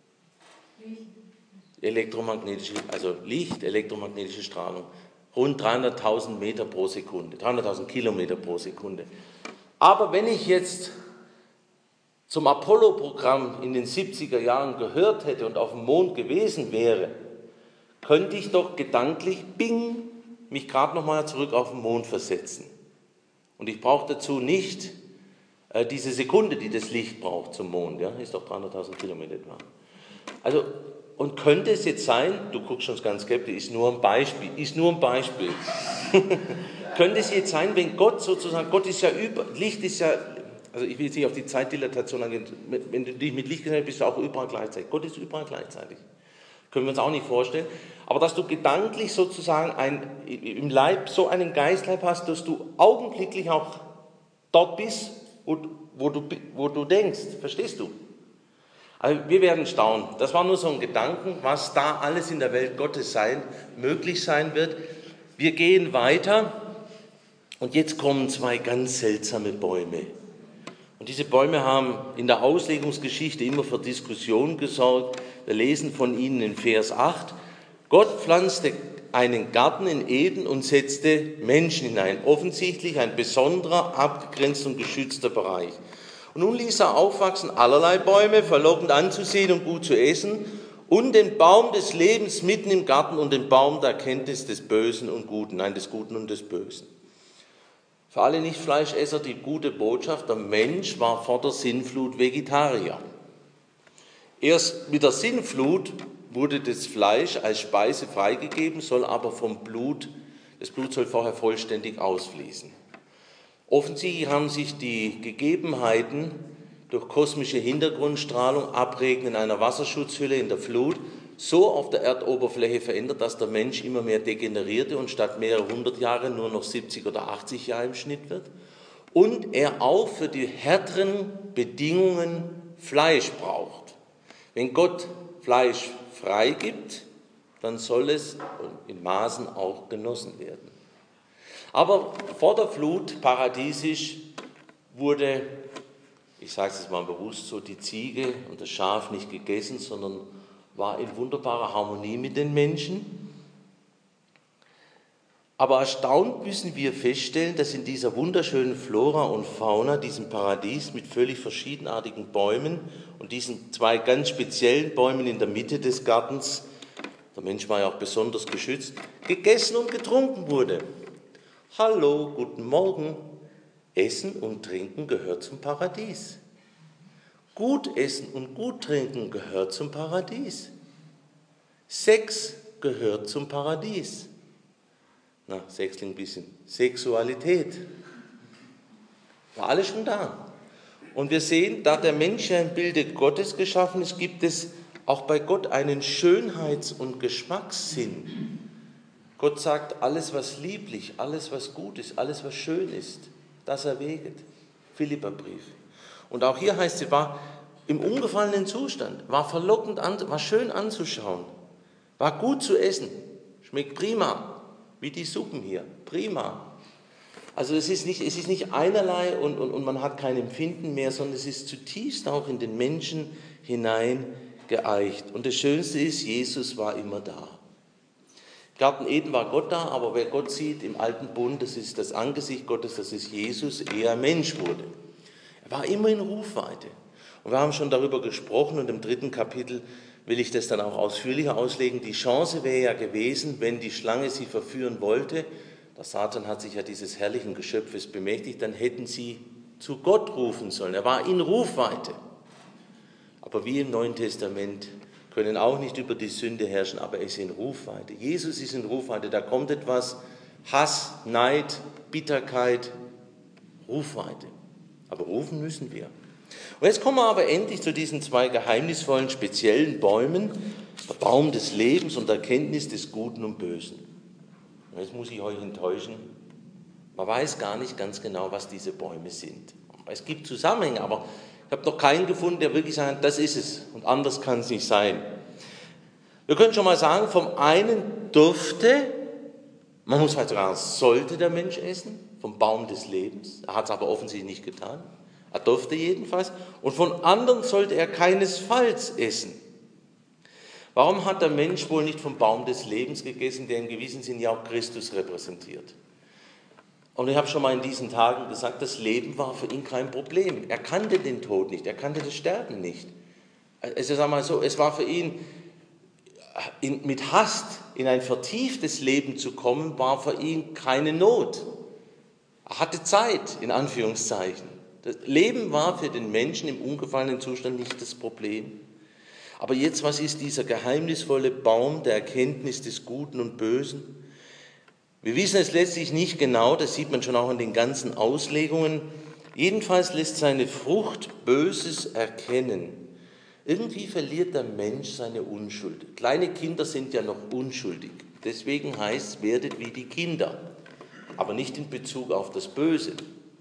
Elektromagnetische, also Licht, elektromagnetische Strahlung. Rund dreihunderttausend Meter pro Sekunde, dreihunderttausend Kilometer pro Sekunde. Aber wenn ich jetzt zum Apollo-Programm in den siebziger Jahren gehört hätte und auf dem Mond gewesen wäre, könnte ich doch gedanklich, bing, mich gerade nochmal zurück auf den Mond versetzen. Und ich brauche dazu nicht äh, diese Sekunde, die das Licht braucht zum Mond, ja, ist doch dreihunderttausend Kilometer etwa. Also, und könnte es jetzt sein, du guckst schon ganz skeptisch, ist nur ein Beispiel, ist nur ein Beispiel. Könnte es jetzt sein, wenn Gott sozusagen, Gott ist ja über, Licht ist ja, also ich will jetzt nicht auf die Zeitdilatation eingehen, wenn du dich mit Licht kennst, bist du auch überall gleichzeitig. Gott ist überall gleichzeitig. Können wir uns auch nicht vorstellen. Aber dass du gedanklich sozusagen ein, im Leib so einen Geistleib hast, dass du augenblicklich auch dort bist, wo, wo, du, wo du denkst. Verstehst du? Also wir werden staunen. Das war nur so ein Gedanken, was da alles in der Welt Gottes sein, möglich sein wird. Wir gehen weiter und jetzt kommen zwei ganz seltsame Bäume. Und diese Bäume haben in der Auslegungsgeschichte immer für Diskussionen gesorgt. Wir lesen von ihnen in Vers acht. Gott pflanzte einen Garten in Eden und setzte Menschen hinein. Offensichtlich ein besonderer, abgegrenzter und geschützter Bereich. Und nun ließ er aufwachsen allerlei Bäume, verlockend anzusehen und gut zu essen, und den Baum des Lebens mitten im Garten und den Baum der Erkenntnis des Bösen und Guten, nein, des Guten und des Bösen. Für alle Nicht-Fleischesser die gute Botschaft, der Mensch war vor der Sintflut Vegetarier. Erst mit der Sintflut wurde das Fleisch als Speise freigegeben, soll aber vom Blut, das Blut soll vorher vollständig ausfließen. Offensichtlich haben sich die Gegebenheiten durch kosmische Hintergrundstrahlung, Abregnen einer Wasserschutzhülle in der Flut so auf der Erdoberfläche verändert, dass der Mensch immer mehr degenerierte und statt mehrerer hundert Jahre nur noch siebzig oder achtzig Jahre im Schnitt wird. Und er auch für die härteren Bedingungen Fleisch braucht. Wenn Gott Fleisch freigibt, dann soll es in Maßen auch genossen werden. Aber vor der Flut, paradiesisch, wurde, ich sage es jetzt mal bewusst so, die Ziege und das Schaf nicht gegessen, sondern war in wunderbarer Harmonie mit den Menschen. Aber erstaunt müssen wir feststellen, dass in dieser wunderschönen Flora und Fauna, diesem Paradies mit völlig verschiedenartigen Bäumen und diesen zwei ganz speziellen Bäumen in der Mitte des Gartens, der Mensch war ja auch besonders geschützt, gegessen und getrunken wurde. Hallo, guten Morgen. Essen und Trinken gehört zum Paradies. Gut essen und gut trinken gehört zum Paradies. Sex gehört zum Paradies. Na, Sex klingt ein bisschen. Sexualität. War alles schon da. Und wir sehen, da der Mensch ja im Bilde Gottes geschaffen ist, gibt es auch bei Gott einen Schönheits- und Geschmackssinn. Gott sagt, alles was lieblich, alles was gut ist, alles was schön ist, das erwäget. Philipperbrief. Und auch hier heißt es, war im ungefallenen Zustand, war verlockend, an, war schön anzuschauen, war gut zu essen, schmeckt prima, wie die Suppen hier, prima. Also es ist nicht, es ist nicht einerlei und, und, und man hat kein Empfinden mehr, sondern es ist zutiefst auch in den Menschen hinein geeicht. Und das Schönste ist, Jesus war immer da. Im Garten Eden war Gott da, aber wer Gott sieht im alten Bund, das ist das Angesicht Gottes, das ist Jesus, ehe er Mensch wurde. Er war immer in Rufweite. Und wir haben schon darüber gesprochen und im dritten Kapitel will ich das dann auch ausführlicher auslegen. Die Chance wäre ja gewesen, wenn die Schlange sie verführen wollte, Der Satan hat sich ja dieses herrlichen Geschöpfes bemächtigt, dann hätten sie zu Gott rufen sollen. Er war in Rufweite. Aber wir im Neuen Testament können auch nicht über die Sünde herrschen, aber er ist in Rufweite. Jesus ist in Rufweite. Da kommt etwas, Hass, Neid, Bitterkeit, Rufweite. Aber rufen müssen wir. Und jetzt kommen wir aber endlich zu diesen zwei geheimnisvollen, speziellen Bäumen, der Baum des Lebens und der Erkenntnis des Guten und Bösen. Und jetzt muss ich euch enttäuschen, man weiß gar nicht ganz genau, was diese Bäume sind. Es gibt Zusammenhänge, aber ich habe noch keinen gefunden, der wirklich sagt, das ist es und anders kann es nicht sein. Wir können schon mal sagen, vom einen durfte, man muss vielleicht sogar, sollte der Mensch essen, vom Baum des Lebens. Er hat es aber offensichtlich nicht getan. Er durfte jedenfalls. Und von anderen sollte er keinesfalls essen. Warum hat der Mensch wohl nicht vom Baum des Lebens gegessen, der im gewissen Sinn ja auch Christus repräsentiert? Und ich habe schon mal in diesen Tagen gesagt, das Leben war für ihn kein Problem. Er kannte den Tod nicht, er kannte das Sterben nicht. Also sagen wir mal so, es war für ihn, in, mit Hast in ein vertieftes Leben zu kommen, war für ihn keine Not. Er hatte Zeit, in Anführungszeichen. Das Leben war für den Menschen im ungefallenen Zustand nicht das Problem. Aber jetzt, was ist dieser geheimnisvolle Baum der Erkenntnis des Guten und Bösen? Wir wissen es letztlich nicht genau, das sieht man schon auch in den ganzen Auslegungen. Jedenfalls lässt seine Frucht Böses erkennen. Irgendwie verliert der Mensch seine Unschuld. Kleine Kinder sind ja noch unschuldig. Deswegen heißt es, werdet wie die Kinder. Aber nicht in Bezug auf das Böse.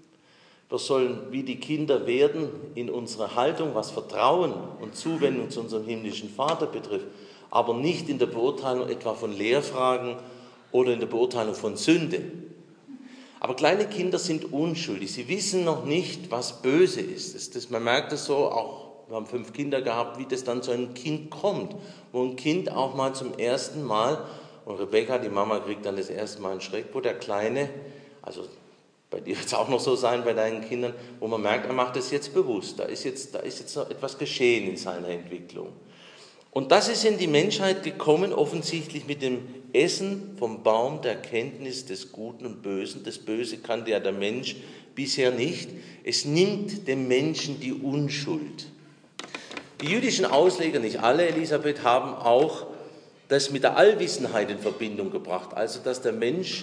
Wir sollen wie die Kinder werden in unserer Haltung, was Vertrauen und Zuwendung zu unserem himmlischen Vater betrifft, aber nicht in der Beurteilung etwa von Lehrfragen oder in der Beurteilung von Sünde. Aber kleine Kinder sind unschuldig. Sie wissen noch nicht, was böse ist. Das, das, man merkt es so, auch wir haben fünf Kinder gehabt, wie das dann zu einem Kind kommt, wo ein Kind auch mal zum ersten Mal, und Rebecca, die Mama, kriegt dann das erste Mal einen Schreck, wo der Kleine, also bei dir wird es auch noch so sein, bei deinen Kindern, wo man merkt, er macht es jetzt bewusst. Da ist jetzt, da ist jetzt noch etwas geschehen in seiner Entwicklung. Und das ist in die Menschheit gekommen, offensichtlich mit dem Essen vom Baum der Erkenntnis des Guten und Bösen. Das Böse kannte ja der Mensch bisher nicht. Es nimmt dem Menschen die Unschuld. Die jüdischen Ausleger, nicht alle, Elisabeth, haben auch das mit der Allwissenheit in Verbindung gebracht. Also, dass der Mensch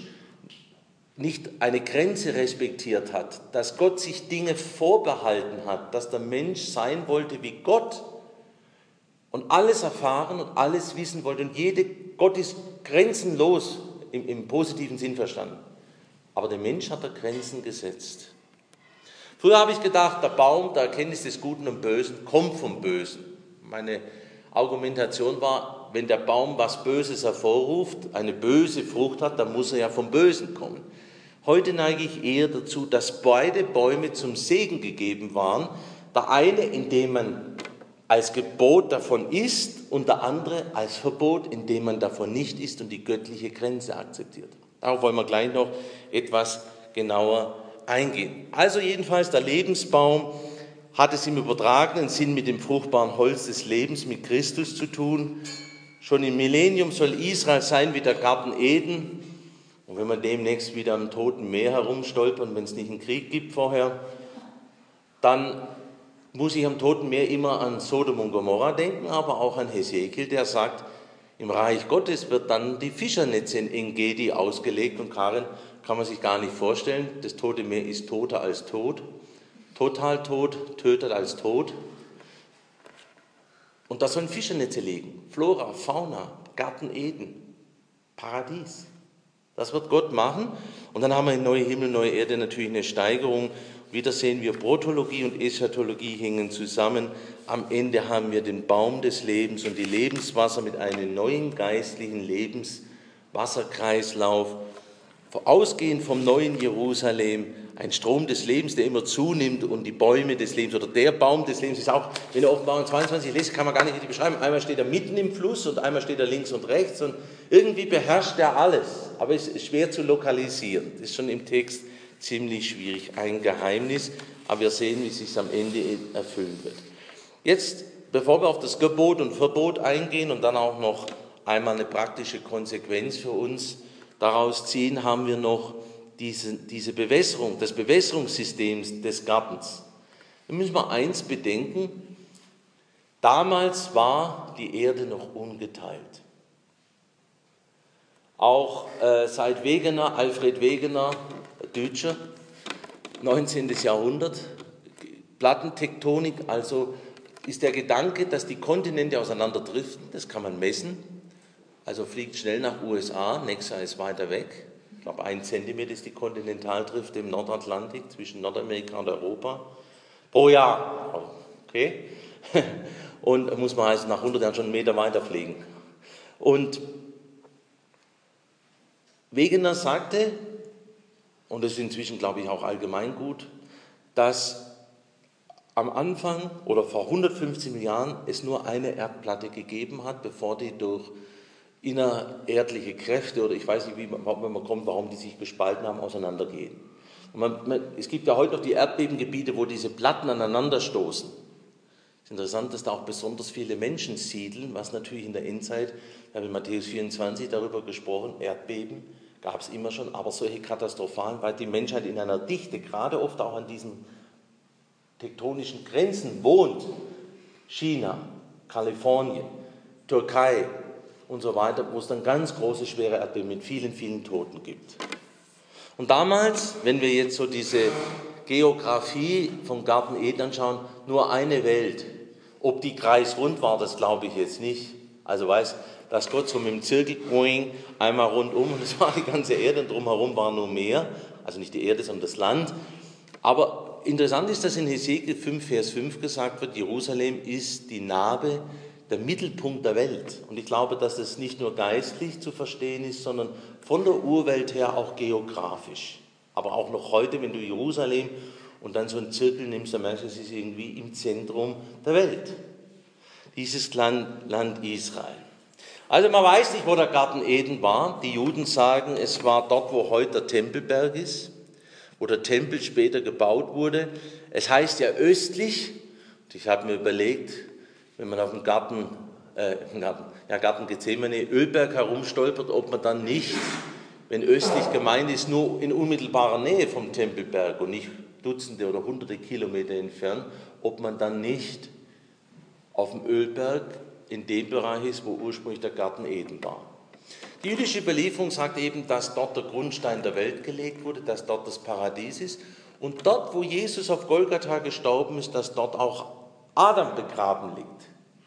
nicht eine Grenze respektiert hat, dass Gott sich Dinge vorbehalten hat, dass der Mensch sein wollte wie Gott und alles erfahren und alles wissen wollte. Und jede, Gott ist grenzenlos im, im positiven Sinn verstanden. Aber der Mensch hat da Grenzen gesetzt. Früher habe ich gedacht, der Baum der Erkenntnis des Guten und Bösen kommt vom Bösen. Meine Argumentation war, wenn der Baum was Böses hervorruft, eine böse Frucht hat, dann muss er ja vom Bösen kommen. Heute neige ich eher dazu, dass beide Bäume zum Segen gegeben waren. Der eine, indem man als Gebot davon isst, und der andere als Verbot, indem man davon nicht isst und die göttliche Grenze akzeptiert. Darauf wollen wir gleich noch etwas genauer eingehen. Also jedenfalls, der Lebensbaum hat es im übertragenen Sinn mit dem fruchtbaren Holz des Lebens, mit Christus zu tun. Schon im Millennium soll Israel sein wie der Garten Eden. Und wenn wir demnächst wieder am Toten Meer herumstolpern, wenn es nicht einen Krieg gibt vorher, dann muss ich am Toten Meer immer an Sodom und Gomorra denken, aber auch an Hesekiel, der sagt, im Reich Gottes wird dann die Fischernetze in En-Gedi ausgelegt. Und Karin, kann man sich gar nicht vorstellen, das Tote Meer ist toter als tot, total tot, tötet als tot. Und da sollen Fischernetze liegen, Flora, Fauna, Garten Eden, Paradies. Das wird Gott machen. Und dann haben wir in neue Himmel, neue Erde natürlich eine Steigerung. Wieder sehen wir, Protologie und Eschatologie hängen zusammen. Am Ende haben wir den Baum des Lebens und die Lebenswasser mit einem neuen geistlichen Lebenswasserkreislauf. Ausgehend vom neuen Jerusalem, ein Strom des Lebens, der immer zunimmt, und die Bäume des Lebens oder der Baum des Lebens ist auch, wenn ihr Offenbarung zweiundzwanzig lest, kann man gar nicht richtig beschreiben. Einmal steht er mitten im Fluss und einmal steht er links und rechts und irgendwie beherrscht er alles, aber es ist schwer zu lokalisieren. Das ist schon im Text ziemlich schwierig, ein Geheimnis, aber wir sehen, wie es sich am Ende erfüllen wird. Jetzt, bevor wir auf das Gebot und Verbot eingehen und dann auch noch einmal eine praktische Konsequenz für uns, daraus ziehen, haben wir noch diese, diese Bewässerung, das Bewässerungssystem des Gartens. Da müssen wir eins bedenken, damals war die Erde noch ungeteilt. Auch äh, seit Wegener, Alfred Wegener, Deutscher, neunzehnten. Jahrhundert, Plattentektonik, also ist der Gedanke, dass die Kontinente auseinanderdriften, das kann man messen, also fliegt schnell nach U S A, Nexa ist weiter weg, ich glaube ein Zentimeter ist die Kontinentaldrift im Nordatlantik zwischen Nordamerika und Europa, pro Jahr, okay, und muss man also nach hundert Jahren schon einen Meter weiter fliegen. Und Wegener sagte, und das ist inzwischen, glaube ich, auch allgemein gut, dass am Anfang oder vor hundertfünfzig Jahren es nur eine Erdplatte gegeben hat, bevor die durch innererdliche Kräfte oder ich weiß nicht, wie man, wenn man kommt, warum die sich gespalten haben, auseinandergehen. Und man, man, es gibt ja heute noch die Erdbebengebiete, wo diese Platten aneinanderstoßen. Es ist interessant, dass da auch besonders viele Menschen siedeln, was natürlich in der Endzeit, wir haben in Matthäus vierundzwanzig darüber gesprochen, Erdbeben gab es immer schon, aber solche katastrophalen, weil die Menschheit in einer Dichte, gerade oft auch an diesen tektonischen Grenzen wohnt, China, Kalifornien, Türkei und so weiter, wo es dann ganz große, schwere Erdbeben mit vielen, vielen Toten gibt. Und damals, wenn wir jetzt so diese Geografie vom Garten Eden anschauen, nur eine Welt. Ob die kreisrund war, das glaube ich jetzt nicht. Also weiß, dass Gott so mit dem Zirkel boing, einmal rundum, und das war die ganze Erde, und drumherum war nur Meer, also nicht die Erde, sondern das Land. Aber interessant ist, dass in Hesekiel fünf, Vers fünf gesagt wird, Jerusalem ist die Narbe, der Mittelpunkt der Welt. Und ich glaube, dass das nicht nur geistlich zu verstehen ist, sondern von der Urwelt her auch geografisch. Aber auch noch heute, wenn du Jerusalem und dann so einen Zirkel nimmst, dann merkst du, es ist irgendwie im Zentrum der Welt. Dieses Land, Land Israel. Also man weiß nicht, wo der Garten Eden war. Die Juden sagen, es war dort, wo heute der Tempelberg ist, wo der Tempel später gebaut wurde. Es heißt ja östlich, und ich habe mir überlegt, wenn man auf dem Garten, äh, Garten, ja, Garten Gethsemane, Ölberg herumstolpert, ob man dann nicht, wenn östlich gemeint ist, nur in unmittelbarer Nähe vom Tempelberg und nicht Dutzende oder Hunderte Kilometer entfernt, ob man dann nicht auf dem Ölberg in dem Bereich ist, wo ursprünglich der Garten Eden war. Die jüdische Überlieferung sagt eben, dass dort der Grundstein der Welt gelegt wurde, dass dort das Paradies ist und dort, wo Jesus auf Golgatha gestorben ist, dass dort auch Adam begraben liegt.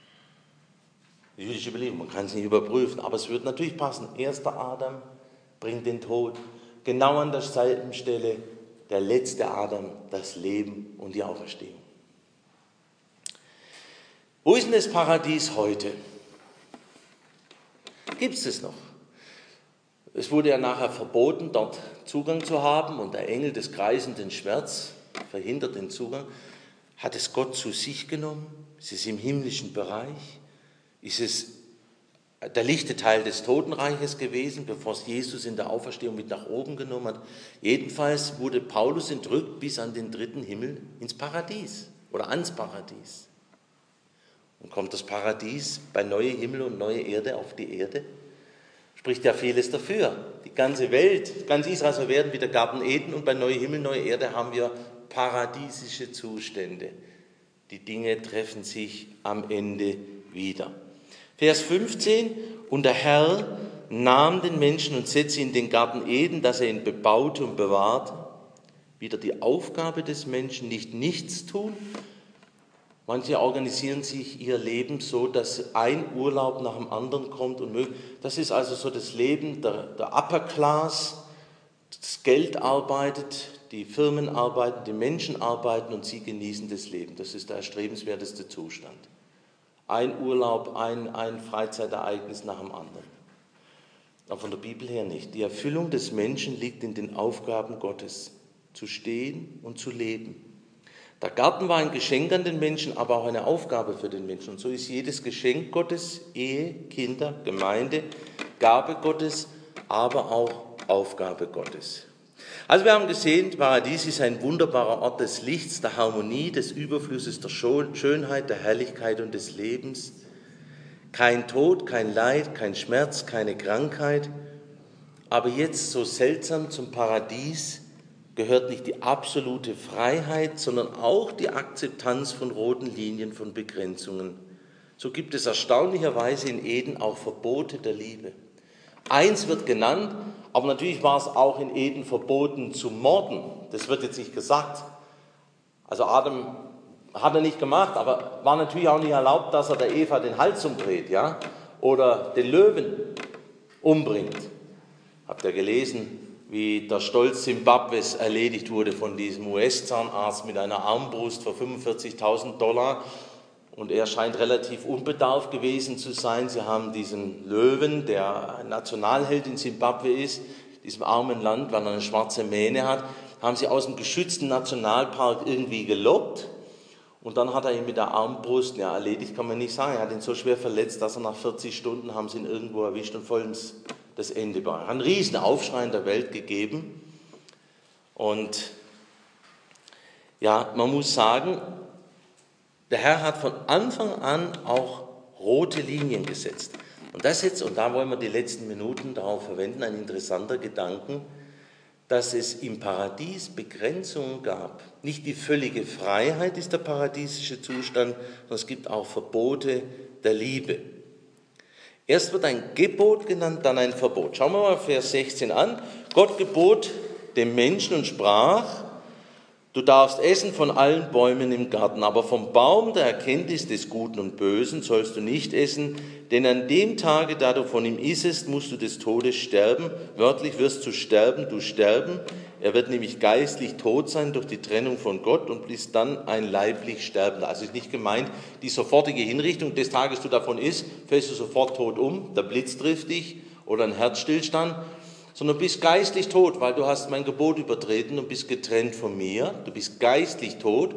Die jüdische Überlieferung, man kann es nicht überprüfen, aber es wird natürlich passen. Erster Adam bringt den Tod, genau an derselben Stelle der letzte Adam, das Leben und die Auferstehung. Wo ist denn das Paradies heute? Gibt es es noch? Es wurde ja nachher verboten, dort Zugang zu haben und der Engel des kreisenden Schwerts verhindert den Zugang. Hat es Gott zu sich genommen? Ist es im himmlischen Bereich? Ist es der lichte Teil des Totenreiches gewesen, bevor es Jesus in der Auferstehung mit nach oben genommen hat? Jedenfalls wurde Paulus entrückt bis an den dritten Himmel ins Paradies oder ans Paradies. Und kommt das Paradies bei neue Himmel und neue Erde auf die Erde? Spricht ja vieles dafür. Die ganze Welt, ganz Israel soll werden wie der Garten Eden und bei neue Himmel, neue Erde haben wir paradiesische Zustände. Die Dinge treffen sich am Ende wieder. Vers fünfzehn, und der Herr nahm den Menschen und setzte ihn in den Garten Eden, dass er ihn bebaute und bewahrte. Wieder die Aufgabe des Menschen, nicht nichts tun. Manche organisieren sich ihr Leben so, dass ein Urlaub nach dem anderen kommt. Und das ist also so das Leben der, der Upper Class. Das Geld arbeitet, die Firmen arbeiten, die Menschen arbeiten und sie genießen das Leben. Das ist der erstrebenswerteste Zustand. Ein Urlaub, ein, ein Freizeitereignis nach dem anderen. Aber von der Bibel her nicht. Die Erfüllung des Menschen liegt in den Aufgaben Gottes, zu stehen und zu leben. Der Garten war ein Geschenk an den Menschen, aber auch eine Aufgabe für den Menschen. Und so ist jedes Geschenk Gottes, Ehe, Kinder, Gemeinde, Gabe Gottes, aber auch Aufgabe Gottes. Also wir haben gesehen, Paradies ist ein wunderbarer Ort des Lichts, der Harmonie, des Überflusses, der Schönheit, der Herrlichkeit und des Lebens. Kein Tod, kein Leid, kein Schmerz, keine Krankheit. Aber jetzt so seltsam zum Paradies gehört nicht die absolute Freiheit, sondern auch die Akzeptanz von roten Linien, von Begrenzungen. So gibt es erstaunlicherweise in Eden auch Verbote der Liebe. Eins wird genannt, aber natürlich war es auch in Eden verboten zu morden. Das wird jetzt nicht gesagt. Also Adam hat er nicht gemacht, aber war natürlich auch nicht erlaubt, dass er der Eva den Hals umdreht, ja, oder den Löwen umbringt. Habt ihr gelesen, wie der Stolz Simbabwes erledigt wurde von diesem U S-Zahnarzt mit einer Armbrust für fünfundvierzigtausend Dollar. Und er scheint relativ unbedarft gewesen zu sein. Sie haben diesen Löwen, der ein Nationalheld in Simbabwe ist, diesem armen Land, weil er eine schwarze Mähne hat, haben sie aus dem geschützten Nationalpark irgendwie gelockt. Und dann hat er ihn mit der Armbrust, ja, erledigt kann man nicht sagen, er hat ihn so schwer verletzt, dass er nach vierzig Stunden haben sie ihn irgendwo erwischt und vollends das Ende war. Er hat einen riesen Aufschrei in der Welt gegeben. Und ja, man muss sagen, der Herr hat von Anfang an auch rote Linien gesetzt. Und das jetzt, und da wollen wir die letzten Minuten darauf verwenden, ein interessanter Gedanke, dass es im Paradies Begrenzungen gab. Nicht die völlige Freiheit ist der paradiesische Zustand, sondern es gibt auch Verbote der Liebe. Erst wird ein Gebot genannt, dann ein Verbot. Schauen wir mal Vers sechzehn an. Gott gebot dem Menschen und sprach: Du darfst essen von allen Bäumen im Garten, aber vom Baum der Erkenntnis des Guten und Bösen sollst du nicht essen, denn an dem Tage, da du von ihm issest, musst du des Todes sterben. Wörtlich wirst du sterben, du sterben. Er wird nämlich geistlich tot sein durch die Trennung von Gott und bist dann ein leiblich Sterbender. Also ist nicht gemeint, die sofortige Hinrichtung des Tages, du davon isst, fällst du sofort tot um, der Blitz trifft dich oder ein Herzstillstand, sondern du bist geistlich tot, weil du hast mein Gebot übertreten und bist getrennt von mir. Du bist geistlich tot.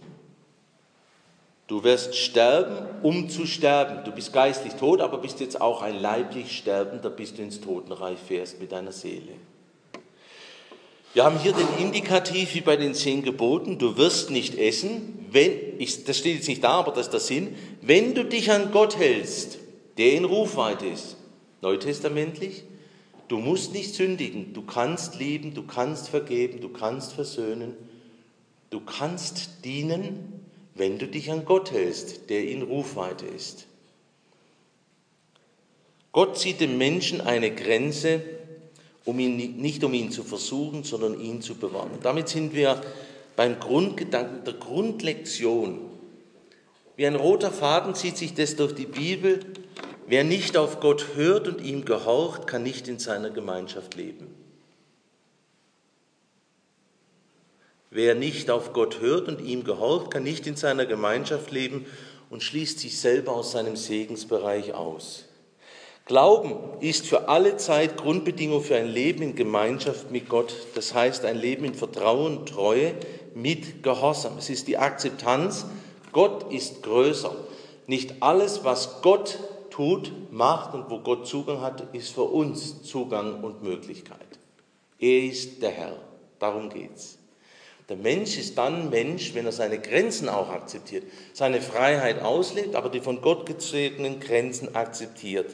Du wirst sterben, um zu sterben. Du bist geistlich tot, aber bist jetzt auch ein leiblich Sterbender, bis du ins Totenreich fährst mit deiner Seele. Wir haben hier den Indikativ wie bei den zehn Geboten. Du wirst nicht essen, wenn, ich, das steht jetzt nicht da, aber das ist der Sinn, wenn du dich an Gott hältst, der in Rufweite ist, neutestamentlich. Du musst nicht sündigen, du kannst lieben, du kannst vergeben, du kannst versöhnen, du kannst dienen, wenn du dich an Gott hältst, der in Rufweite ist. Gott zieht dem Menschen eine Grenze, um ihn, nicht um ihn zu versuchen, sondern ihn zu bewahren. Und damit sind wir beim Grundgedanken der Grundlektion. Wie ein roter Faden zieht sich das durch die Bibel. Wer nicht auf Gott hört und ihm gehorcht, kann nicht in seiner Gemeinschaft leben. Wer nicht auf Gott hört und ihm gehorcht, kann nicht in seiner Gemeinschaft leben und schließt sich selber aus seinem Segensbereich aus. Glauben ist für alle Zeit Grundbedingung für ein Leben in Gemeinschaft mit Gott. Das heißt, ein Leben in Vertrauen und Treue mit Gehorsam. Es ist die Akzeptanz, Gott ist größer. Nicht alles, was Gott tut, macht und wo Gott Zugang hat, ist für uns Zugang und Möglichkeit. Er ist der Herr, darum geht's. Der Mensch ist dann Mensch, wenn er seine Grenzen auch akzeptiert, seine Freiheit auslebt, aber die von Gott gezogenen Grenzen akzeptiert.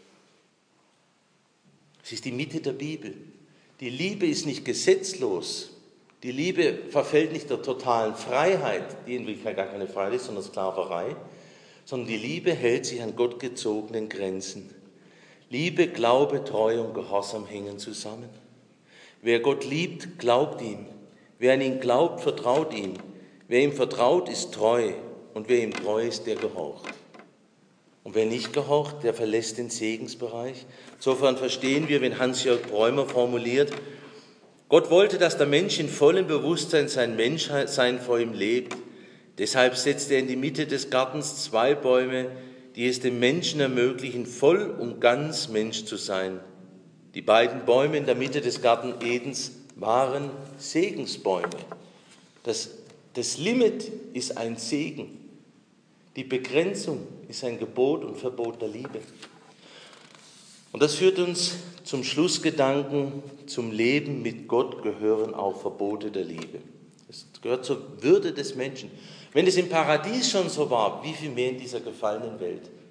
Es ist die Mitte der Bibel. Die Liebe ist nicht gesetzlos. Die Liebe verfällt nicht der totalen Freiheit, die in Wirklichkeit gar keine Freiheit ist, sondern Sklaverei, sondern die Liebe hält sich an Gott gezogenen Grenzen. Liebe, Glaube, Treue und Gehorsam hängen zusammen. Wer Gott liebt, glaubt ihm. Wer an ihn glaubt, vertraut ihm. Wer ihm vertraut, ist treu. Und wer ihm treu ist, der gehorcht. Und wer nicht gehorcht, der verlässt den Segensbereich. Insofern verstehen wir, wenn Hans-Jörg Bräumer formuliert, Gott wollte, dass der Mensch in vollem Bewusstsein sein Menschsein vor ihm lebt. Deshalb setzte er in die Mitte des Gartens zwei Bäume, die es dem Menschen ermöglichen, voll und ganz Mensch zu sein. Die beiden Bäume in der Mitte des Garten Edens waren Segensbäume. Das, das Limit ist ein Segen. Die Begrenzung ist ein Gebot und Verbot der Liebe. Und das führt uns zum Schlussgedanken, zum Leben mit Gott gehören auch Verbote der Liebe. Das gehört zur Würde des Menschen. Wenn es im Paradies schon so war, wie viel mehr in dieser gefallenen Welt?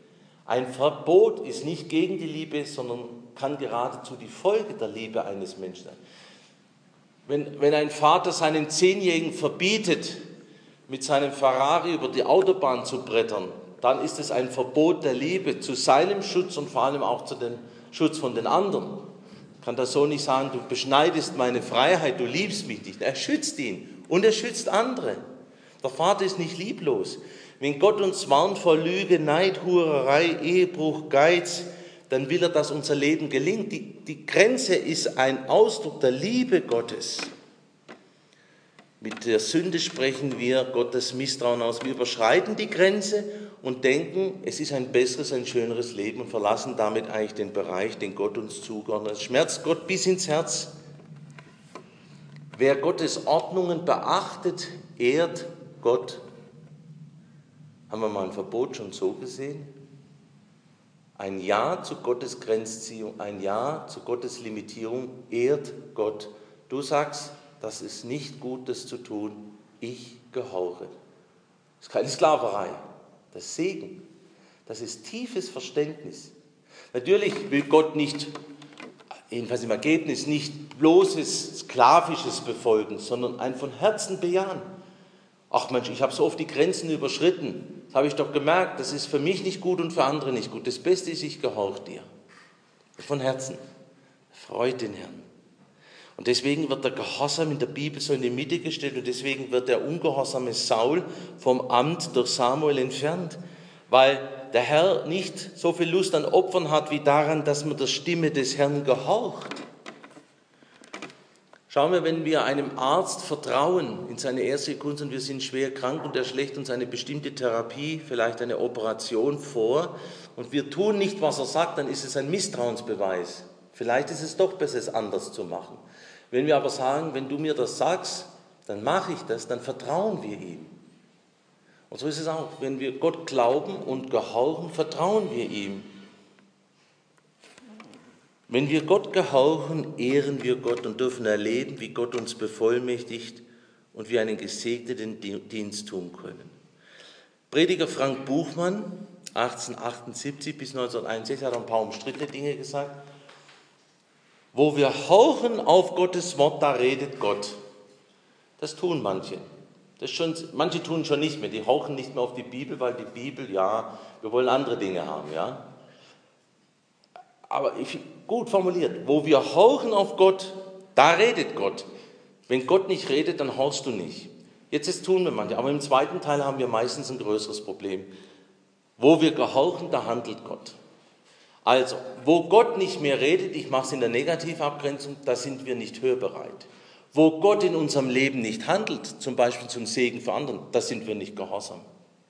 Ein Verbot ist nicht gegen die Liebe, sondern kann geradezu die Folge der Liebe eines Menschen sein. Wenn, wenn ein Vater seinen Zehnjährigen verbietet, mit seinem Ferrari über die Autobahn zu brettern, dann ist es ein Verbot der Liebe zu seinem Schutz und vor allem auch zu dem Schutz von den anderen. Kann der Sohn nicht sagen, du beschneidest meine Freiheit, du liebst mich nicht. Er schützt ihn und er schützt andere. Der Vater ist nicht lieblos. Wenn Gott uns warnt vor Lüge, Neid, Hurerei, Ehebruch, Geiz, dann will er, dass unser Leben gelingt. Die, die Grenze ist ein Ausdruck der Liebe Gottes. Mit der Sünde sprechen wir Gottes Misstrauen aus. Wir überschreiten die Grenze und denken, es ist ein besseres, ein schöneres Leben und verlassen damit eigentlich den Bereich, den Gott uns zugeordnet hat. Es schmerzt Gott bis ins Herz. Wer Gottes Ordnungen beachtet, ehrt Gott. Haben wir mal ein Verbot schon so gesehen? Ein Ja zu Gottes Grenzziehung, ein Ja zu Gottes Limitierung ehrt Gott. Du sagst, das ist nicht gut, das zu tun. Ich gehorche. Das ist keine Sklaverei, das ist Segen. Das ist tiefes Verständnis. Natürlich will Gott nicht, jedenfalls im Ergebnis, nicht bloßes sklavisches Befolgen, sondern ein von Herzen bejahen. Ach Mensch, ich habe so oft die Grenzen überschritten. Das habe ich doch gemerkt, das ist für mich nicht gut und für andere nicht gut. Das Beste ist, ich gehorche dir. Von Herzen. Freut den Herrn. Und deswegen wird der Gehorsam in der Bibel so in die Mitte gestellt und deswegen wird der ungehorsame Saul vom Amt durch Samuel entfernt, weil der Herr nicht so viel Lust an Opfern hat, wie daran, dass man der Stimme des Herrn gehorcht. Schauen wir, wenn wir einem Arzt vertrauen in seine erste Kunst und wir sind schwer krank und er schlägt uns eine bestimmte Therapie, vielleicht eine Operation vor und wir tun nicht, was er sagt, dann ist es ein Misstrauensbeweis. Vielleicht ist es doch besser, es anders zu machen. Wenn wir aber sagen, wenn du mir das sagst, dann mache ich das, dann vertrauen wir ihm. Und so ist es auch, wenn wir Gott glauben und gehorchen, vertrauen wir ihm. Wenn wir Gott gehorchen, ehren wir Gott und dürfen erleben, wie Gott uns bevollmächtigt und wir einen gesegneten Dienst tun können. Prediger Frank Buchmann, achtzehnhundertachtundsiebzig bis neunzehnhunderteinundsechzig, hat ein paar umstrittene Dinge gesagt. Wo wir horchen auf Gottes Wort, da redet Gott. Das tun manche. Das schon, manche tun schon nicht mehr, die horchen nicht mehr auf die Bibel, weil die Bibel, ja, wir wollen andere Dinge haben, ja. Aber gut formuliert, wo wir horchen auf Gott, da redet Gott. Wenn Gott nicht redet, dann horchst du nicht. Jetzt das tun wir manche, aber im zweiten Teil haben wir meistens ein größeres Problem. Wo wir gehorchen, da handelt Gott. Also, wo Gott nicht mehr redet, ich mache es in der Negativabgrenzung, da sind wir nicht hörbereit. Wo Gott in unserem Leben nicht handelt, zum Beispiel zum Segen für anderen, da sind wir nicht gehorsam.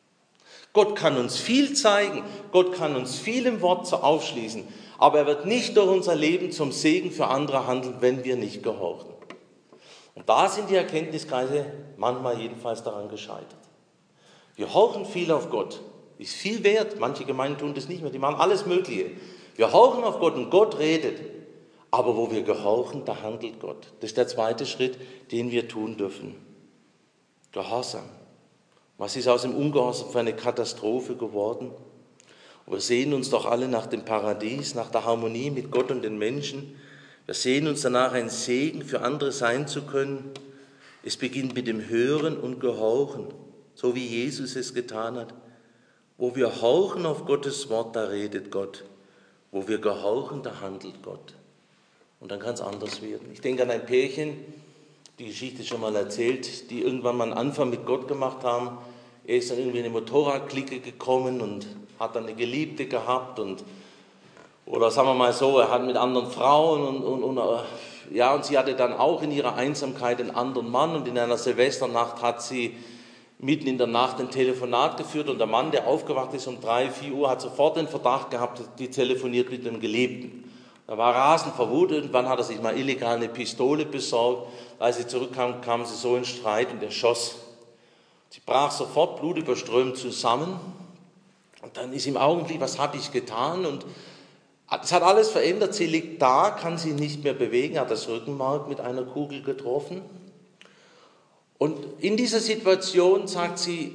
Gott kann uns viel zeigen, Gott kann uns viel im Wort so aufschließen, aber er wird nicht durch unser Leben zum Segen für andere handeln, wenn wir nicht gehorchen. Und da sind die Erkenntniskreise manchmal jedenfalls daran gescheitert. Wir horchen viel auf Gott, ist viel wert, manche Gemeinden tun das nicht mehr, die machen alles Mögliche. Wir horchen auf Gott und Gott redet, aber wo wir gehorchen, da handelt Gott. Das ist der zweite Schritt, den wir tun dürfen. Gehorsam. Was ist aus dem Ungehorsam für eine Katastrophe geworden? Wir sehnen uns doch alle nach dem Paradies, nach der Harmonie mit Gott und den Menschen. Wir sehnen uns danach, ein Segen für andere sein zu können. Es beginnt mit dem Hören und Gehorchen, so wie Jesus es getan hat. Wo wir horchen auf Gottes Wort, da redet Gott. Wo wir gehorchen, da handelt Gott. Und dann kann es anders werden. Ich denke an ein Pärchen, die Geschichte schon mal erzählt, die irgendwann mal einen Anfang mit Gott gemacht haben. Er ist dann irgendwie in eine Motorradklicke gekommen und hat dann eine Geliebte gehabt und oder sagen wir mal so, er hat mit anderen Frauen und, und, und ja, und sie hatte dann auch in ihrer Einsamkeit einen anderen Mann und in einer Silvesternacht hat sie mitten in der Nacht ein Telefonat geführt und der Mann, der aufgewacht ist um drei, vier Uhr, hat sofort den Verdacht gehabt, die telefoniert mit dem Geliebten. Er war rasend verwundert, irgendwann hat er sich mal illegal eine Pistole besorgt. Als sie zurückkam, kamen sie so in Streit und er schoss. Sie brach sofort blutüberströmt zusammen und dann ist im Augenblick, was habe ich getan? Und es hat alles verändert, sie liegt da, kann sich nicht mehr bewegen, hat das Rückenmark mit einer Kugel getroffen. Und in dieser Situation sagt sie,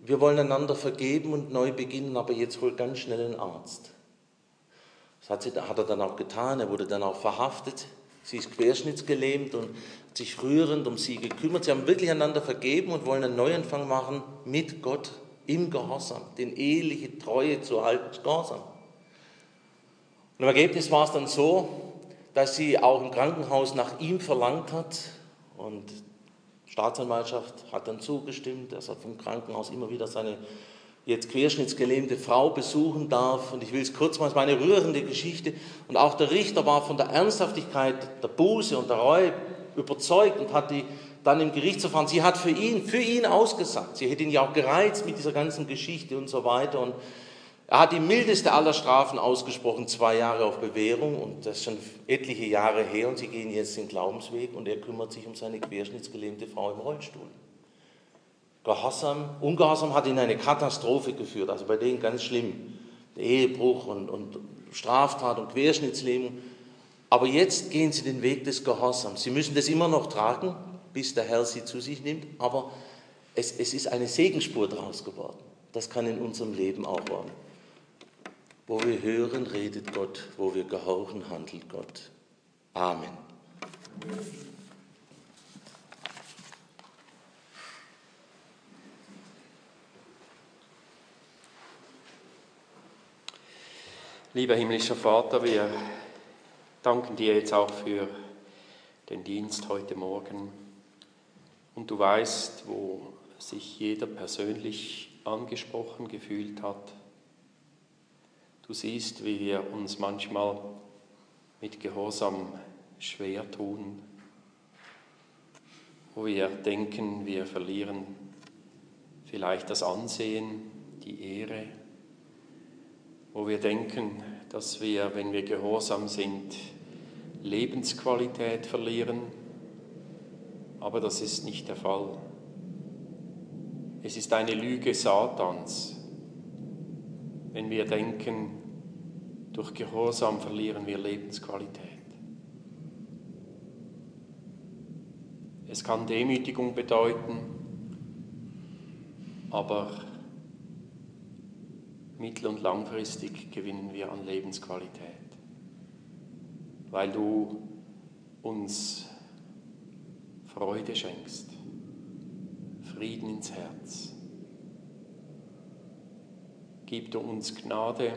wir wollen einander vergeben und neu beginnen, aber jetzt hol ganz schnell einen Arzt. Das hat, sie, hat er dann auch getan, er wurde dann auch verhaftet. Sie ist querschnittsgelähmt und hat sich rührend um sie gekümmert. Sie haben wirklich einander vergeben und wollen einen Neuanfang machen mit Gott im Gehorsam, den eheliche Treue zu halten, Gehorsam. Und im Ergebnis war es dann so, dass sie auch im Krankenhaus nach ihm verlangt hat und die Staatsanwaltschaft hat dann zugestimmt, dass er vom Krankenhaus immer wieder seine jetzt querschnittsgelähmte Frau besuchen darf. Und ich will es kurz machen, es war eine rührende Geschichte. Und auch der Richter war von der Ernsthaftigkeit der Buße und der Reue überzeugt und hat die dann im Gerichtsverfahren, sie hat für ihn, für ihn ausgesagt. Sie hätte ihn ja auch gereizt mit dieser ganzen Geschichte und so weiter. Und er hat die mildeste aller Strafen ausgesprochen, zwei Jahre auf Bewährung. Und das ist schon etliche Jahre her. Und sie gehen jetzt den Glaubensweg und er kümmert sich um seine querschnittsgelähmte Frau im Rollstuhl. Gehorsam, Ungehorsam hat ihn in eine Katastrophe geführt, also bei denen ganz schlimm. Ehebruch und, und Straftat und Querschnittslähmung. Aber jetzt gehen sie den Weg des Gehorsams. Sie müssen das immer noch tragen, bis der Herr sie zu sich nimmt, aber es, es ist eine Segensspur daraus geworden. Das kann in unserem Leben auch werden. Wo wir hören, redet Gott, wo wir gehorchen, handelt Gott. Amen. Lieber himmlischer Vater, wir danken dir jetzt auch für den Dienst heute Morgen. Und du weißt, wo sich jeder persönlich angesprochen gefühlt hat. Du siehst, wie wir uns manchmal mit Gehorsam schwer tun, wo wir denken, wir verlieren vielleicht das Ansehen, die Ehre, wo wir denken, dass wir, wenn wir gehorsam sind, Lebensqualität verlieren, aber das ist nicht der Fall. Es ist eine Lüge Satans, wenn wir denken, durch Gehorsam verlieren wir Lebensqualität. Es kann Demütigung bedeuten, aber mittel- und langfristig gewinnen wir an Lebensqualität, weil du uns Freude schenkst, Frieden ins Herz. Gib du uns Gnade,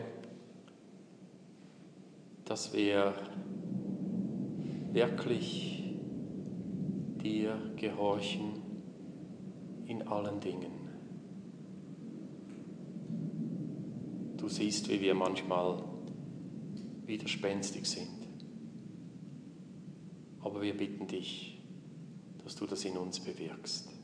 dass wir wirklich dir gehorchen in allen Dingen. Du siehst, wie wir manchmal widerspenstig sind. Aber wir bitten dich, dass du das in uns bewirkst.